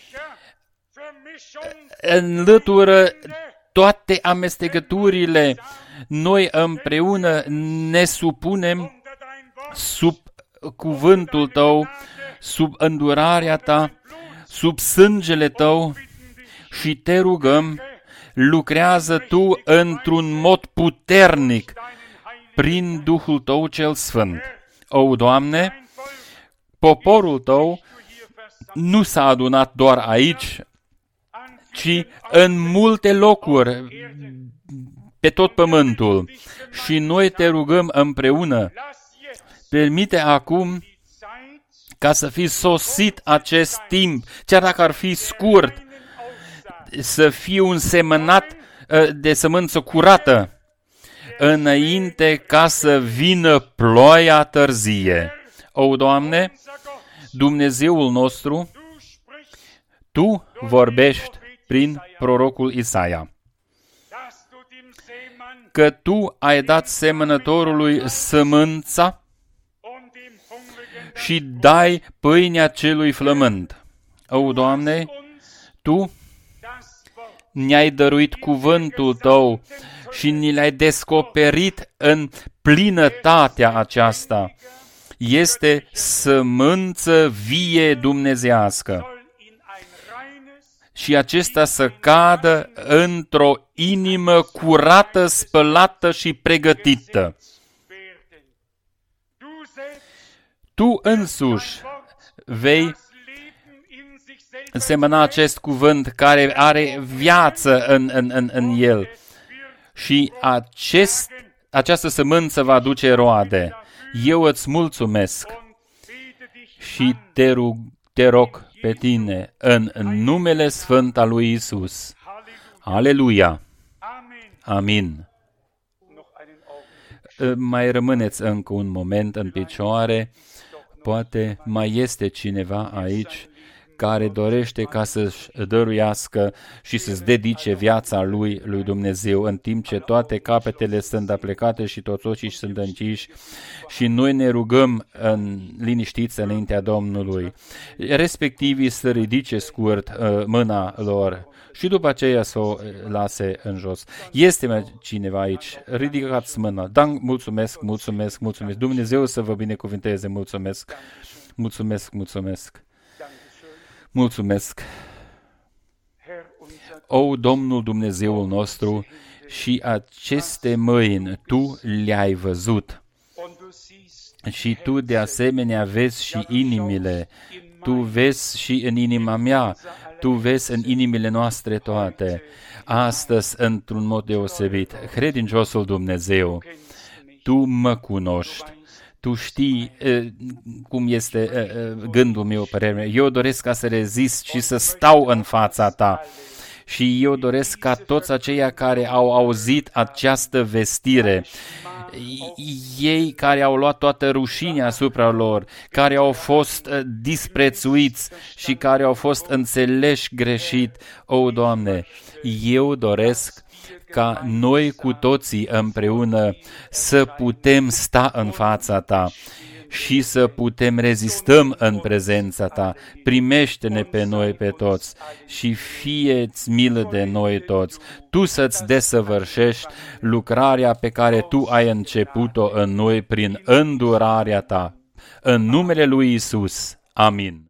înlătură toate amestecăturile. Noi împreună ne supunem sub cuvântul Tău, sub îndurarea Ta, sub sângele Tău și Te rugăm, lucrează Tu într-un mod puternic prin Duhul Tău cel Sfânt. O, Doamne, poporul Tău nu s-a adunat doar aici, ci în multe locuri pe tot pământul. Și noi te rugăm împreună, permite acum ca să fie sosit acest timp, chiar dacă ar fi scurt, să fie un semănat de sămânță curată, înainte ca să vină ploaia târzie. O, Doamne, Dumnezeul nostru, Tu vorbești prin prorocul Isaia că Tu ai dat semănătorului sămânța și dai pâinea celui flămând. O, Doamne, Tu ne-ai dăruit cuvântul Tău și ni l-ai descoperit în plinătatea aceasta. Este sămânță vie dumnezească. Și acesta să cadă într-o inimă curată, spălată și pregătită. Tu însuși vei semăna acest cuvânt care are viață în, în, în, în el. Și acest, această sămânță va duce roade. Eu îți mulțumesc și te rug, te rog pe tine în numele sfânt al lui Isus. Aleluia! Amin! Mai rămâneți încă un moment în picioare. Poate mai este cineva aici care dorește ca să-și dăruiască și să-ți dedice viața lui, lui Dumnezeu, în timp ce toate capetele sunt aplecate și toți ochii sunt închiși și noi ne rugăm în liniștiți înaintea Domnului. Respectivii să ridice scurt uh, mâna lor și după aceea să o lase în jos. Este mai cineva aici? Ridicați mâna. Dan, mulțumesc, mulțumesc, mulțumesc. Dumnezeu să vă binecuvânteze, mulțumesc. Mulțumesc, mulțumesc. Mulțumesc. O, Domnul Dumnezeul nostru, și aceste mâini Tu le-ai văzut. Și Tu de asemenea vezi și inimile. Tu vezi și în inima mea. Tu vezi în inimile noastre toate. Astăzi, într-un mod deosebit, credinciosul Dumnezeu, Tu mă cunoști. Tu știi uh, cum este uh, gândul meu, părerea mea. Eu doresc ca să rezist și să stau în fața Ta. Și eu doresc ca toți aceia care au auzit această vestire, ei care au luat toată rușinea asupra lor, care au fost uh, disprețuiți și care au fost înțeleși greșit, o, Doamne, eu doresc ca noi cu toții împreună să putem sta în fața Ta și să putem rezistăm în prezența Ta. Primește-ne pe noi pe toți și fie-ți milă de noi toți. Tu să-ți desăvârșești lucrarea pe care Tu ai început-o în noi prin îndurarea Ta. În numele lui Isus. Amin.